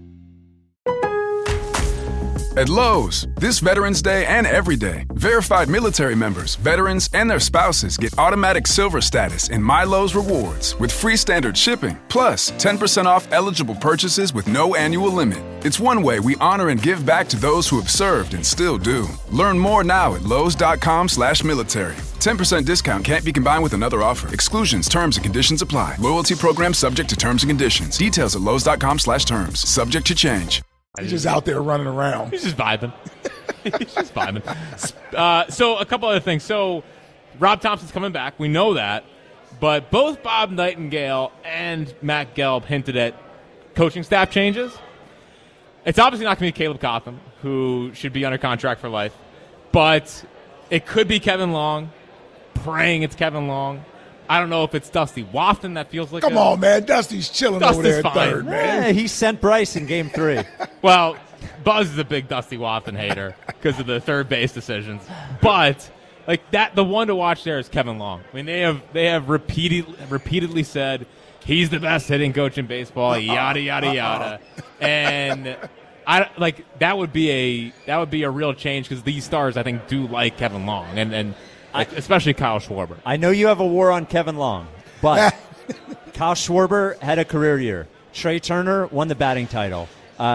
[SPEAKER 11] At Lowe's, this Veterans Day and every day, verified military members, veterans, and their spouses get automatic silver status in My Lowe's Rewards with free standard shipping, plus 10% off eligible purchases with no annual limit. It's one way we honor and give back to those who have served and still do. Learn more now at Lowe's.com/military. 10% discount can't be combined with another offer. Exclusions, terms, and conditions apply. Loyalty program subject to terms and conditions. Details at Lowe's.com/terms. Subject to change.
[SPEAKER 5] He's just out there running around.
[SPEAKER 6] He's just vibing. He's just vibing. So a couple other things. So Rob Thompson's coming back. We know that. But both Bob Nightingale and Matt Gelb hinted at coaching staff changes. It's obviously not going to be Caleb Cotham, who should be under contract for life. But it could be Kevin Long. Praying it's Kevin Long. I don't know if it's Dusty Wafton that feels like
[SPEAKER 5] Come on, man. Dusty's chilling over there at third, man.
[SPEAKER 8] Yeah, he sent Bryce in Game 3.
[SPEAKER 6] Well, Buzz is a big Dusty Wafton hater because of the third base decisions. But like that, the one to watch there is Kevin Long. I mean, they have repeatedly said he's the best hitting coach in baseball. Yada yada yada, and that would be a real change because these stars I think do like Kevin Long and. Especially Kyle Schwarber.
[SPEAKER 8] I know you have a war on Kevin Long, but Kyle Schwarber had a career year. Trey Turner won the batting title.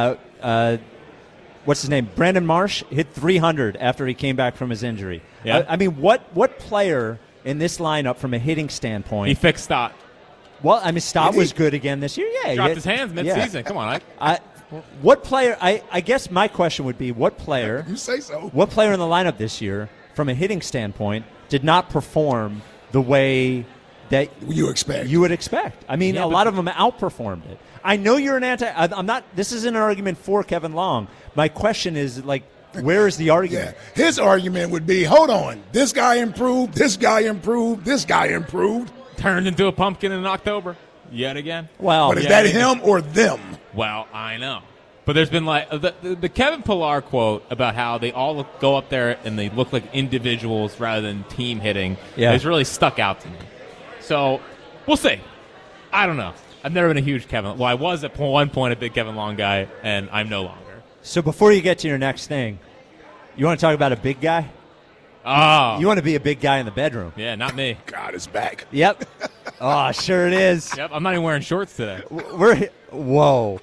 [SPEAKER 8] What's his name? Brandon Marsh hit 300 after he came back from his injury.
[SPEAKER 6] Yeah.
[SPEAKER 8] I mean, what player in this lineup from a hitting standpoint?
[SPEAKER 6] He fixed Stott.
[SPEAKER 8] Well, I mean, Stott was good again this year. Yeah,
[SPEAKER 6] he dropped his hands mid-season. Come on,
[SPEAKER 8] what player? I guess my question would be, what player?
[SPEAKER 5] You say so.
[SPEAKER 8] What player in the lineup this year, from a hitting standpoint, did not perform the way that you would expect? I mean, a lot of them outperformed it. I know you're an I'm not. This isn't an argument for Kevin Long. My question is, where is the argument?
[SPEAKER 5] Yeah. His argument would be, hold on, this guy improved, this guy improved, this guy improved.
[SPEAKER 6] Turned into a pumpkin in October yet again.
[SPEAKER 8] Well,
[SPEAKER 5] but is that him or them?
[SPEAKER 6] Well, I know. But there's been the Kevin Pillar quote about how they all go up there and they look like individuals rather than team hitting.
[SPEAKER 8] Yeah.
[SPEAKER 6] It's really stuck out to me. So we'll see. I don't know. I've never been a huge Kevin. Well, I was at one point a big Kevin Long guy, and I'm no longer.
[SPEAKER 8] So before you get to your next thing, you want to talk about a big guy?
[SPEAKER 6] Oh.
[SPEAKER 8] You want to be a big guy in the bedroom.
[SPEAKER 6] Yeah, not me.
[SPEAKER 5] God is back.
[SPEAKER 8] Yep. Oh, sure it is.
[SPEAKER 6] Yep, I'm not even wearing shorts today.
[SPEAKER 8] Whoa.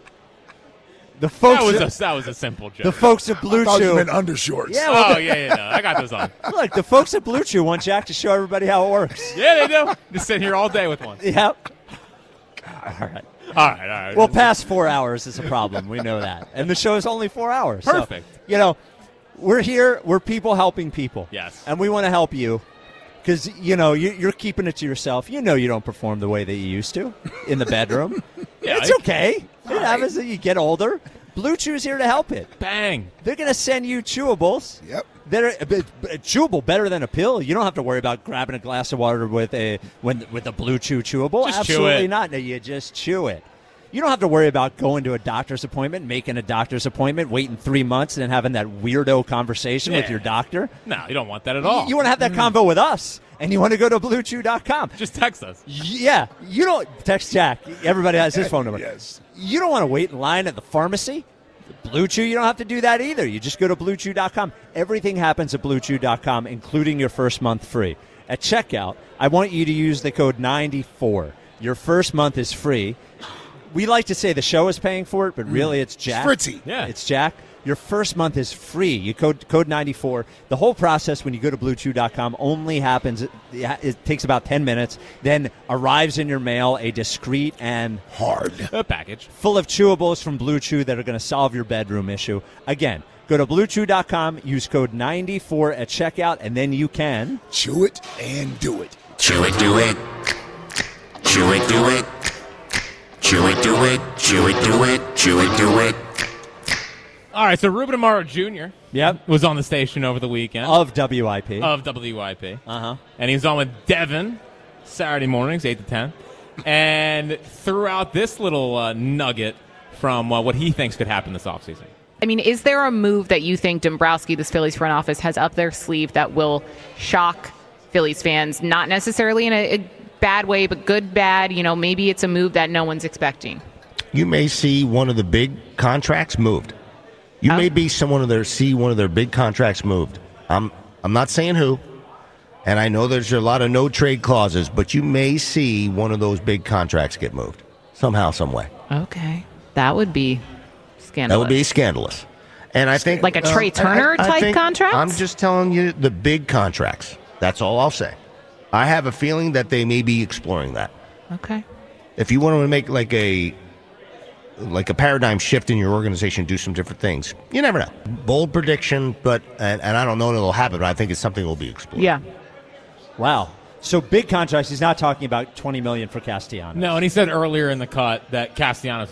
[SPEAKER 8] The folks
[SPEAKER 6] that was a simple joke.
[SPEAKER 8] The folks at Blue
[SPEAKER 5] I thought
[SPEAKER 8] Chew.
[SPEAKER 5] you meant undershorts.
[SPEAKER 8] Yeah,
[SPEAKER 6] yeah. I got those on.
[SPEAKER 8] Look, the folks at Blue Chew want Jack to show everybody how it works.
[SPEAKER 6] Yeah, they do. Just sit here all day with one.
[SPEAKER 8] Yep.
[SPEAKER 6] All right.
[SPEAKER 8] Well, past 4 hours is a problem. We know that. And the show is only 4 hours.
[SPEAKER 6] Perfect.
[SPEAKER 8] So, we're here. We're people helping people.
[SPEAKER 6] Yes.
[SPEAKER 8] And we want to help you because, you're keeping it to yourself. You don't perform the way that you used to in the bedroom.
[SPEAKER 6] Yeah,
[SPEAKER 8] it's okay. It happens that you get older. Blue Chew's here to help it.
[SPEAKER 6] Bang.
[SPEAKER 8] They're going to send you chewables.
[SPEAKER 5] Yep.
[SPEAKER 8] That are chewable better than a pill. You don't have to worry about grabbing a glass of water with a Blue Chew chewable.
[SPEAKER 6] Just
[SPEAKER 8] Absolutely
[SPEAKER 6] chew it.
[SPEAKER 8] not. No, you just chew it. You don't have to worry about going to a doctor's appointment, making a doctor's appointment, waiting 3 months, and then having that weirdo conversation with your doctor.
[SPEAKER 6] No, you don't want that at all.
[SPEAKER 8] You want to have that convo with us, and you want to go to BlueChew.com.
[SPEAKER 6] Just text us.
[SPEAKER 8] Yeah. You don't text Jack. Everybody has his phone number.
[SPEAKER 5] Yes.
[SPEAKER 8] You don't want to wait in line at the pharmacy. Blue Chew, you don't have to do that either. You just go to BlueChew.com. Everything happens at BlueChew.com, including your first month free. At checkout, I want you to use the code 94. Your first month is free. we like to say the show is paying for it, but really it's Jack.
[SPEAKER 5] Fritzy.
[SPEAKER 6] Yeah.
[SPEAKER 8] It's Jack. Your first month is free. You code 94. The whole process when you go to BlueChew.com only happens, it takes about 10 minutes, then arrives in your mail a discreet and
[SPEAKER 5] hard
[SPEAKER 6] package
[SPEAKER 8] full of chewables from Blue Chew that are going to solve your bedroom issue. Again, go to BlueChew.com, use code 94 at checkout, and then you can
[SPEAKER 5] chew it and do it.
[SPEAKER 12] Chew it, do it. Chew it, do it. Chew it, do it. Chew it, do it. Chew it, do it.
[SPEAKER 6] All right, so Ruben Amaro Jr. was on the station over the weekend.
[SPEAKER 8] Of WIP.
[SPEAKER 6] Uh-huh. And he was on with Devin Saturday mornings, 8 to 10. And threw out this little nugget from what he thinks could happen this offseason.
[SPEAKER 13] I mean, is there a move that you think Dombrowski, this Phillies front office, has up their sleeve that will shock Phillies fans? Not necessarily in a bad way, but good, bad. Maybe it's a move that no one's expecting.
[SPEAKER 14] You may see one of the big contracts moved. You may see one of their big contracts moved. I'm not saying who, and I know there's a lot of no trade clauses, but you may see one of those big contracts get moved somehow, some way.
[SPEAKER 13] Okay, that would be scandalous.
[SPEAKER 14] That would be scandalous, and I think
[SPEAKER 13] like a Trey Turner type contract.
[SPEAKER 14] I'm just telling you the big contracts. That's all I'll say. I have a feeling that they may be exploring that.
[SPEAKER 13] Okay.
[SPEAKER 14] If you want to make like a paradigm shift in your organization, do some different things. You never know. Bold prediction, but and I don't know if it'll happen, but I think it's something that will be explored.
[SPEAKER 13] Yeah.
[SPEAKER 8] Wow. So big contracts. He's not talking about $20 million for Castellanos.
[SPEAKER 6] No, and he said earlier in the cut that Castellanos,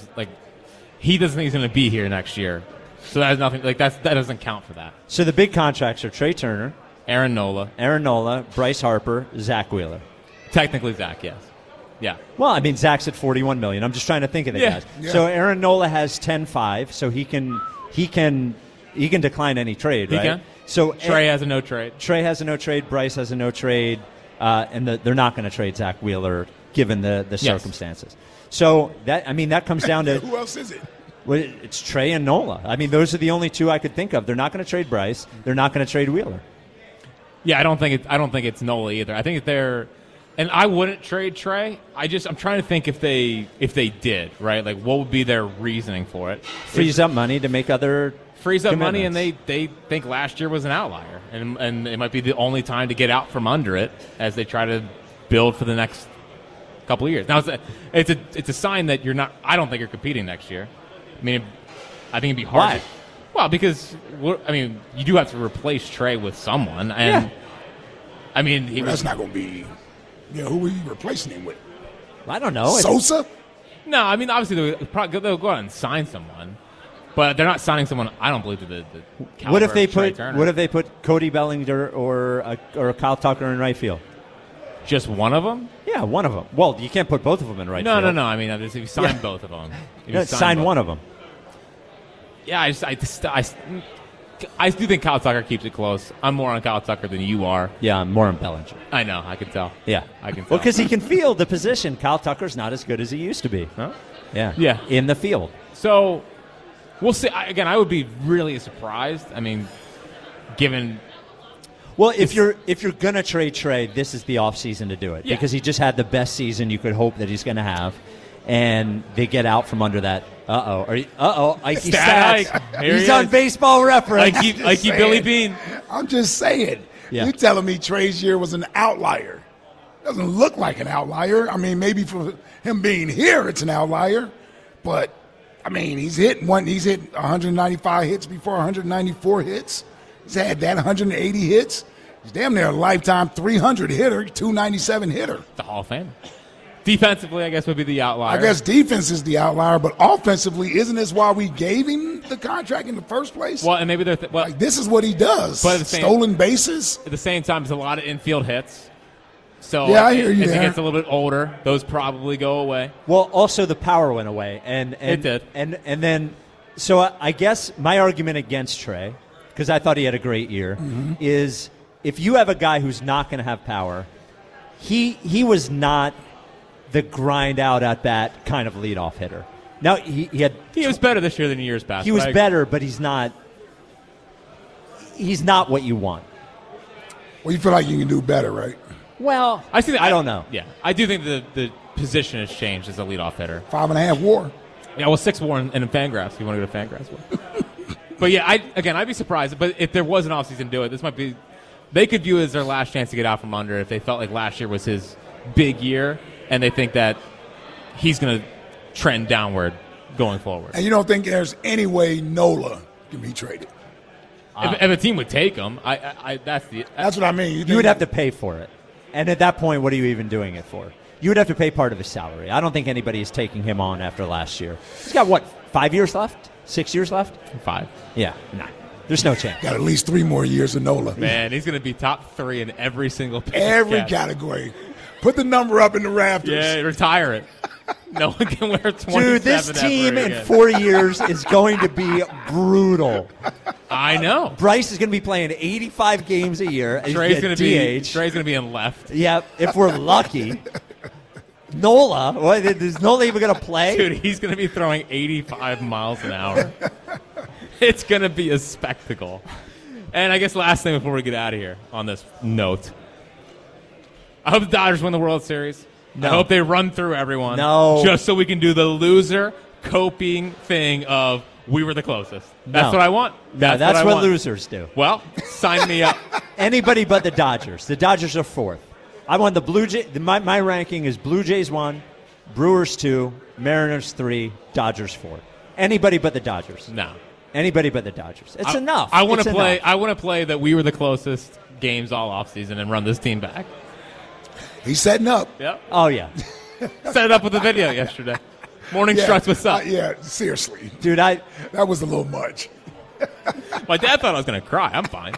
[SPEAKER 6] he doesn't think he's going to be here next year. So that has nothing. That doesn't count for that.
[SPEAKER 8] So the big contracts are Trey Turner,
[SPEAKER 6] Aaron Nola, Bryce Harper, Zach Wheeler. Technically, Zach, yes. Yeah.
[SPEAKER 8] Well, I mean, Zach's at $41 million. I'm just trying to think of the guys.
[SPEAKER 6] Yeah.
[SPEAKER 8] So Aaron Nola has 10-5, so he can decline any trade, right?
[SPEAKER 6] He can.
[SPEAKER 8] So
[SPEAKER 6] Trey has a no trade.
[SPEAKER 8] Trey has a no trade. Bryce has a no trade, and they're not going to trade Zach Wheeler given the circumstances. So that comes down to
[SPEAKER 5] who else is it?
[SPEAKER 8] Well, it's Trey and Nola. I mean, those are the only two I could think of. They're not going to trade Bryce. They're not going to trade Wheeler.
[SPEAKER 6] Yeah, I don't think it's Nola either. I think they're. And I wouldn't trade Trey. I'm trying to think if they did, right? Like, what would be their reasoning for it?
[SPEAKER 8] Frees up money to make other
[SPEAKER 6] money, and they think last year was an outlier, and it might be the only time to get out from under it as they try to build for the next couple of years. Now, it's a sign that you're not. I don't think you're competing next year. I mean, I think it'd be hard.
[SPEAKER 8] Why?
[SPEAKER 6] Well, because you do have to replace Trey with someone, and I mean,
[SPEAKER 5] that's not going to be. Who are you replacing him with?
[SPEAKER 8] I don't know.
[SPEAKER 5] Sosa?
[SPEAKER 6] No, I mean, obviously they'll go out and sign someone, but they're not signing someone. I don't believe to the caliber
[SPEAKER 8] What if they
[SPEAKER 6] of Trey
[SPEAKER 8] put
[SPEAKER 6] Turner.
[SPEAKER 8] What if they put Cody Bellinger or Kyle Tucker in right field?
[SPEAKER 6] Just one of them?
[SPEAKER 8] Yeah, one of them. Well, you can't put both of them in right field.
[SPEAKER 6] No. I mean, if you sign both of them,
[SPEAKER 8] sign one of them.
[SPEAKER 6] Yeah, I do think Kyle Tucker keeps it close. I'm more on Kyle Tucker than you are.
[SPEAKER 8] Yeah, I'm more on Bellinger.
[SPEAKER 6] I know. I can tell.
[SPEAKER 8] Yeah.
[SPEAKER 6] I can tell.
[SPEAKER 8] Well, because he can field the position. Kyle Tucker's not as good as he used to be.
[SPEAKER 6] Huh?
[SPEAKER 8] Yeah.
[SPEAKER 6] Yeah.
[SPEAKER 8] In the field.
[SPEAKER 6] So, we'll see. I would be really surprised. I mean, given...
[SPEAKER 8] Well, if you're going to trade Trey, this is the offseason to do it.
[SPEAKER 6] Yeah.
[SPEAKER 8] Because he just had the best season you could hope that he's going to have. And they get out from under that. Ikey Stats. He's on Baseball Reference.
[SPEAKER 6] Ikey Billy Bean.
[SPEAKER 5] I'm just saying. Yeah. You're telling me Trey's year was an outlier. Doesn't look like an outlier. I mean, maybe for him being here, it's an outlier. But, I mean, he's hit 195 hits before 194 hits. He's had that 180 hits. He's damn near a lifetime 300 hitter, 297 hitter.
[SPEAKER 6] The Hall of Fame. Defensively, I guess, would be the outlier.
[SPEAKER 5] I guess defense is the outlier, but offensively, isn't this why we gave him the contract in the first place?
[SPEAKER 6] Well, and maybe they're
[SPEAKER 5] this is what he does. But stolen bases.
[SPEAKER 6] At the same time, there's a lot of infield hits. So
[SPEAKER 5] yeah, I hear you.
[SPEAKER 6] As he gets a little bit older, those probably go away.
[SPEAKER 8] Well, also the power went away, and
[SPEAKER 6] it did.
[SPEAKER 8] And then, so I guess my argument against Trey, because I thought he had a great year, is if you have a guy who's not going to have power, he was not the grind out at bat kind of leadoff hitter. Now he
[SPEAKER 6] was better this year than years past.
[SPEAKER 8] He was better, but he's not what you want.
[SPEAKER 5] Well, you feel like you can do better, right?
[SPEAKER 8] Well,
[SPEAKER 6] I see that.
[SPEAKER 8] I don't know.
[SPEAKER 6] Yeah, I do think the position has changed as a leadoff hitter.
[SPEAKER 5] 5.5 WAR.
[SPEAKER 6] Yeah, well, 6 WAR and in Fangraphs. You want to go to Fangraphs with? But yeah, I'd be surprised. But if there was an offseason to do it, this might be. They could view it as their last chance to get out from under if they felt like last year was his big year, and they think that he's going to trend downward going forward.
[SPEAKER 5] And you don't think there's any way Nola can be traded?
[SPEAKER 6] If a team would take him, that's
[SPEAKER 5] what I mean.
[SPEAKER 8] You would have to pay for it. And at that point, what are you even doing it for? You would have to pay part of his salary. I don't think anybody is taking him on after last year. He's got, 5 years left? 6 years left?
[SPEAKER 6] 5.
[SPEAKER 8] Yeah, no. There's no chance.
[SPEAKER 5] Got at least 3 more years of Nola.
[SPEAKER 6] Man, he's going to be top 3 in every single
[SPEAKER 5] category. Put the number up in the rafters.
[SPEAKER 6] Yeah, retire it. No one can wear 27
[SPEAKER 8] Dude, this team
[SPEAKER 6] ever
[SPEAKER 8] in
[SPEAKER 6] again.
[SPEAKER 8] 4 years is going to be brutal.
[SPEAKER 6] I know.
[SPEAKER 8] Bryce is going to be playing 85 games a year.
[SPEAKER 6] Trey's going
[SPEAKER 8] DH.
[SPEAKER 6] to be in left.
[SPEAKER 8] Yep, if we're lucky. Nola, is Nola even going to play?
[SPEAKER 6] Dude, he's going to be throwing 85 miles an hour. It's going to be a spectacle. And I guess last thing before we get out of here on this note, I hope the Dodgers win the World Series.
[SPEAKER 8] No.
[SPEAKER 6] I hope they run through everyone.
[SPEAKER 8] No.
[SPEAKER 6] Just so we can do the loser coping thing of we were the closest. That's
[SPEAKER 8] No.
[SPEAKER 6] what I want.
[SPEAKER 8] That's what losers do.
[SPEAKER 6] Well, sign me up.
[SPEAKER 8] Anybody but the Dodgers. The Dodgers are 4th. I want the Blue Jays. My ranking is Blue Jays 1, Brewers 2, Mariners 3, Dodgers 4. Anybody but the Dodgers.
[SPEAKER 6] No.
[SPEAKER 8] Anybody but the Dodgers. It's enough.
[SPEAKER 6] I want
[SPEAKER 8] It's
[SPEAKER 6] to play.
[SPEAKER 8] enough.
[SPEAKER 6] I want to play that we were the closest games all offseason and run this team back.
[SPEAKER 5] He's setting up.
[SPEAKER 6] Yep.
[SPEAKER 8] Oh yeah.
[SPEAKER 6] Set it up with the video yesterday. Morning struts with up.
[SPEAKER 5] Yeah, seriously.
[SPEAKER 8] Dude,
[SPEAKER 5] that was a little much.
[SPEAKER 6] My dad thought I was going to cry. I'm fine.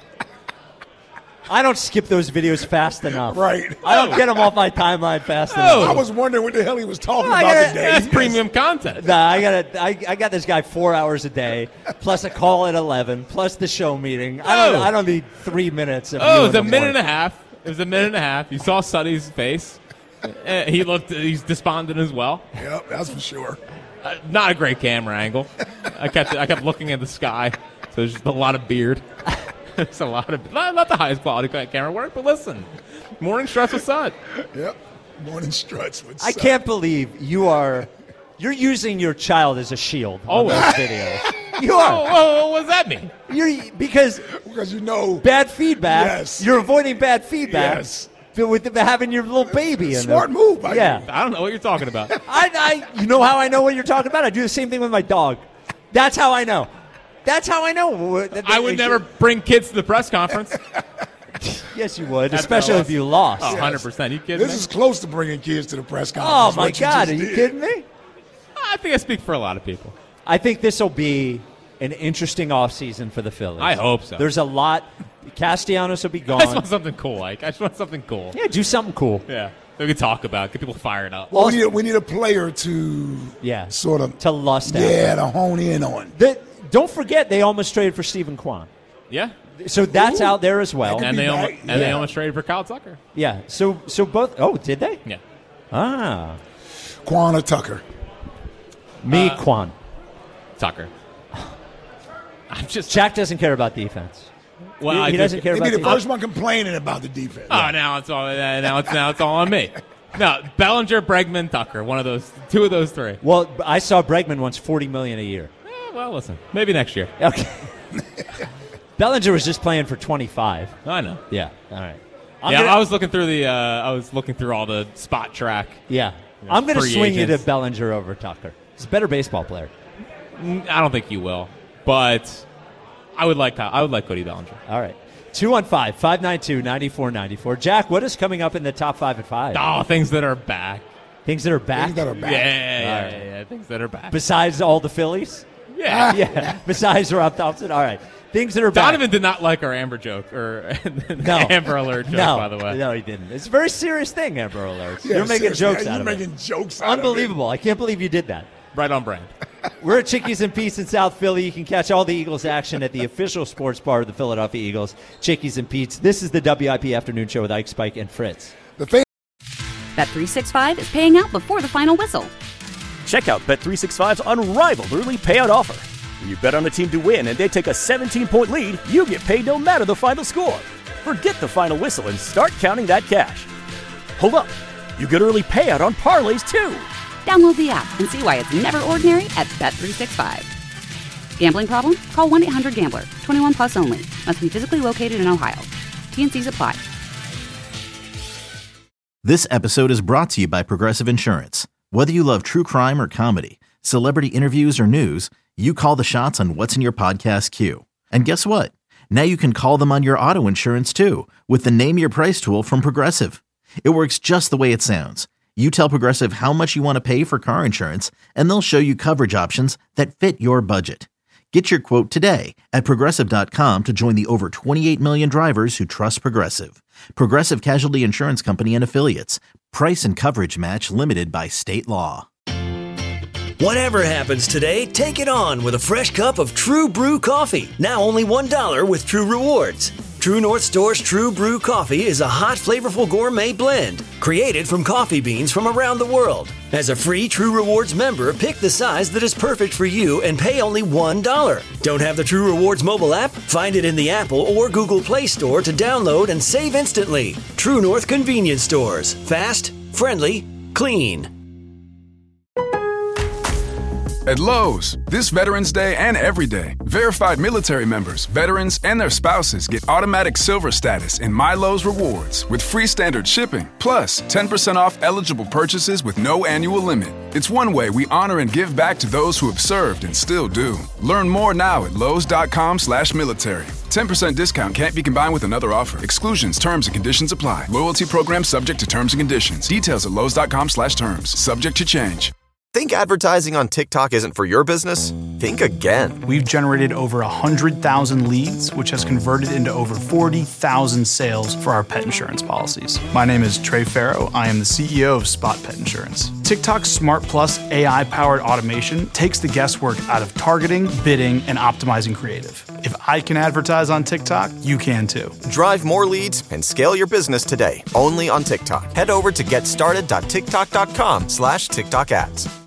[SPEAKER 8] I don't skip those videos fast enough.
[SPEAKER 5] Right.
[SPEAKER 8] I don't get them off my timeline fast enough.
[SPEAKER 5] I was wondering what the hell he was talking
[SPEAKER 8] Well,
[SPEAKER 5] about today.
[SPEAKER 6] That's premium content.
[SPEAKER 8] Nah, I got this guy 4 hours a day, plus a call at 11, plus the show meeting. I don't need 3 minutes. Of
[SPEAKER 6] Oh, it
[SPEAKER 8] you
[SPEAKER 6] was
[SPEAKER 8] in
[SPEAKER 6] a
[SPEAKER 8] the
[SPEAKER 6] minute and
[SPEAKER 8] morning.
[SPEAKER 6] a half. It was a minute and a half. You saw Suddy's face. He's despondent as well.
[SPEAKER 5] Yep, that's for sure.
[SPEAKER 6] Not a great camera angle. I kept looking at the sky. So there's just a lot of beard. It's a lot of not the highest quality camera work, but listen, morning struts with Sud.
[SPEAKER 5] Yep, morning struts with Sud.
[SPEAKER 8] I can't believe you're using your child as a shield on those videos. You are.
[SPEAKER 6] Oh, what does that mean?
[SPEAKER 8] Because
[SPEAKER 5] you know
[SPEAKER 8] bad feedback.
[SPEAKER 5] Yes.
[SPEAKER 8] You're avoiding bad feedback.
[SPEAKER 5] Yes.
[SPEAKER 8] With having your little baby in
[SPEAKER 5] Smart
[SPEAKER 8] there.
[SPEAKER 5] move.
[SPEAKER 8] Yeah.
[SPEAKER 6] I don't know what you're talking about.
[SPEAKER 8] You know how I know what you're talking about? I do the same thing with my dog. That's how I know. That's how I know.
[SPEAKER 6] I would never bring kids to the press conference.
[SPEAKER 8] Yes, you would, especially if you lost.
[SPEAKER 6] Oh, 100%. You kidding me?
[SPEAKER 5] This is close to bringing kids to the press
[SPEAKER 8] Oh,
[SPEAKER 5] conference.
[SPEAKER 8] my
[SPEAKER 5] what you
[SPEAKER 8] God.
[SPEAKER 5] just
[SPEAKER 8] Are you
[SPEAKER 5] did.
[SPEAKER 8] kidding me?
[SPEAKER 6] I think I speak for a lot of people.
[SPEAKER 8] I think this will be an interesting offseason for the Phillies.
[SPEAKER 6] I hope so.
[SPEAKER 8] There's a lot. Castellanos will be gone.
[SPEAKER 6] I just want something cool, Ike. I just want something cool.
[SPEAKER 8] Yeah, do something cool.
[SPEAKER 6] Yeah. We can talk about, get people fired up.
[SPEAKER 5] Well, we need a player to sort of
[SPEAKER 8] to lust
[SPEAKER 5] after.
[SPEAKER 8] after.
[SPEAKER 5] To hone in on.
[SPEAKER 8] Don't forget, they almost traded for Stephen Kwan.
[SPEAKER 6] Yeah.
[SPEAKER 8] So that's out there as well.
[SPEAKER 6] And they almost traded for Kyle Tucker.
[SPEAKER 8] Yeah. So both. Oh, did they?
[SPEAKER 6] Yeah.
[SPEAKER 8] Ah.
[SPEAKER 5] Quan or Tucker?
[SPEAKER 8] Me, Kwan.
[SPEAKER 6] Tucker. I'm just.
[SPEAKER 8] Jack doesn't care about defense.
[SPEAKER 6] Well,
[SPEAKER 8] he doesn't care
[SPEAKER 5] He'd
[SPEAKER 8] about
[SPEAKER 5] be the
[SPEAKER 8] defense.
[SPEAKER 5] first one complaining about the defense.
[SPEAKER 6] Oh, now it's all on me. No, Bellinger, Bregman, Tucker. One of those, two of those three.
[SPEAKER 8] Well, I saw Bregman wants $40 million a year.
[SPEAKER 6] Well, listen, maybe next year.
[SPEAKER 8] Okay. Bellinger was just playing for 25.
[SPEAKER 6] I know.
[SPEAKER 8] Yeah. All right.
[SPEAKER 6] I was looking through all the spot track.
[SPEAKER 8] Yeah. I'm going to
[SPEAKER 6] free
[SPEAKER 8] swing you to
[SPEAKER 6] agents.
[SPEAKER 8] Bellinger over Tucker. He's a better baseball player.
[SPEAKER 6] I don't think you will, but I would like Cody Bellinger.
[SPEAKER 8] All right. 215-592-9494. Jack, what is coming up in the top 5 at 5?
[SPEAKER 6] Oh, things that are back.
[SPEAKER 8] Things that are back?
[SPEAKER 6] Yeah, things that are back.
[SPEAKER 8] Besides all the Phillies?
[SPEAKER 6] Yeah.
[SPEAKER 8] Yeah. Besides Rob Thompson? All right. Things that are back.
[SPEAKER 6] Donovan did not like our Amber joke or Amber Alert joke, by the way.
[SPEAKER 8] No, he didn't. It's a very serious thing, Amber Alerts.
[SPEAKER 5] Yeah,
[SPEAKER 8] You're making
[SPEAKER 5] seriously,
[SPEAKER 8] jokes out of it.
[SPEAKER 5] You're making jokes out
[SPEAKER 8] Unbelievable. I can't believe you did that.
[SPEAKER 6] Right on brand.
[SPEAKER 8] We're at Chickies and Pete's in South Philly. You can catch all the Eagles action at the official sports bar of the Philadelphia Eagles, Chickies and Pete's. This is the WIP Afternoon Show with Ike, Spike, and Fritz.
[SPEAKER 1] Bet365 is paying out before the final whistle.
[SPEAKER 2] Check out Bet365's unrivaled early payout offer. When you bet on a team to win and they take a 17-point lead, you get paid no matter the final score. Forget the final whistle and start counting that cash. Hold up. You get early payout on parlays, too.
[SPEAKER 1] Download the app and see why it's never ordinary at Bet365. Gambling problem? Call 1-800-GAMBLER. 21 plus only. Must be physically located in Ohio. T&Cs apply.
[SPEAKER 3] This episode is brought to you by Progressive Insurance. Whether you love true crime or comedy, celebrity interviews or news, you call the shots on what's in your podcast queue. And guess what? Now you can call them on your auto insurance too with the Name Your Price tool from Progressive. It works just the way it sounds. You tell Progressive how much you want to pay for car insurance, and they'll show you coverage options that fit your budget. Get your quote today at Progressive.com to join the over 28 million drivers who trust Progressive. Progressive Casualty Insurance Company and Affiliates. Price and coverage match limited by state law.
[SPEAKER 4] Whatever happens today, take it on with a fresh cup of True Brew coffee. Now only $1 with True Rewards. True North Store's True Brew coffee is a hot, flavorful gourmet blend created from coffee beans from around the world. As a free True Rewards member, pick the size that is perfect for you and pay only $1. Don't have the True Rewards mobile app? Find it in the Apple or Google Play Store to download and save instantly. True North Convenience Stores. Fast, friendly, clean.
[SPEAKER 11] At Lowe's, this Veterans Day and every day, verified military members, veterans, and their spouses get automatic silver status in My Lowe's Rewards with free standard shipping, plus 10% off eligible purchases with no annual limit. It's one way we honor and give back to those who have served and still do. Learn more now at Lowe's.com/military. 10% discount can't be combined with another offer. Exclusions, terms, and conditions apply. Loyalty program subject to terms and conditions. Details at Lowe's.com/terms. Subject to change.
[SPEAKER 15] Think advertising on TikTok isn't for your business? Think again.
[SPEAKER 16] We've generated over 100,000 leads, which has converted into over 40,000 sales for our pet insurance policies. My name is Trey Farrow. I am the CEO of Spot Pet Insurance. TikTok's Smart Plus AI-powered automation takes the guesswork out of targeting, bidding, and optimizing creative. If I can advertise on TikTok, you can too.
[SPEAKER 15] Drive more leads and scale your business today, only on TikTok. Head over to getstarted.tiktok.com/TikTok ads.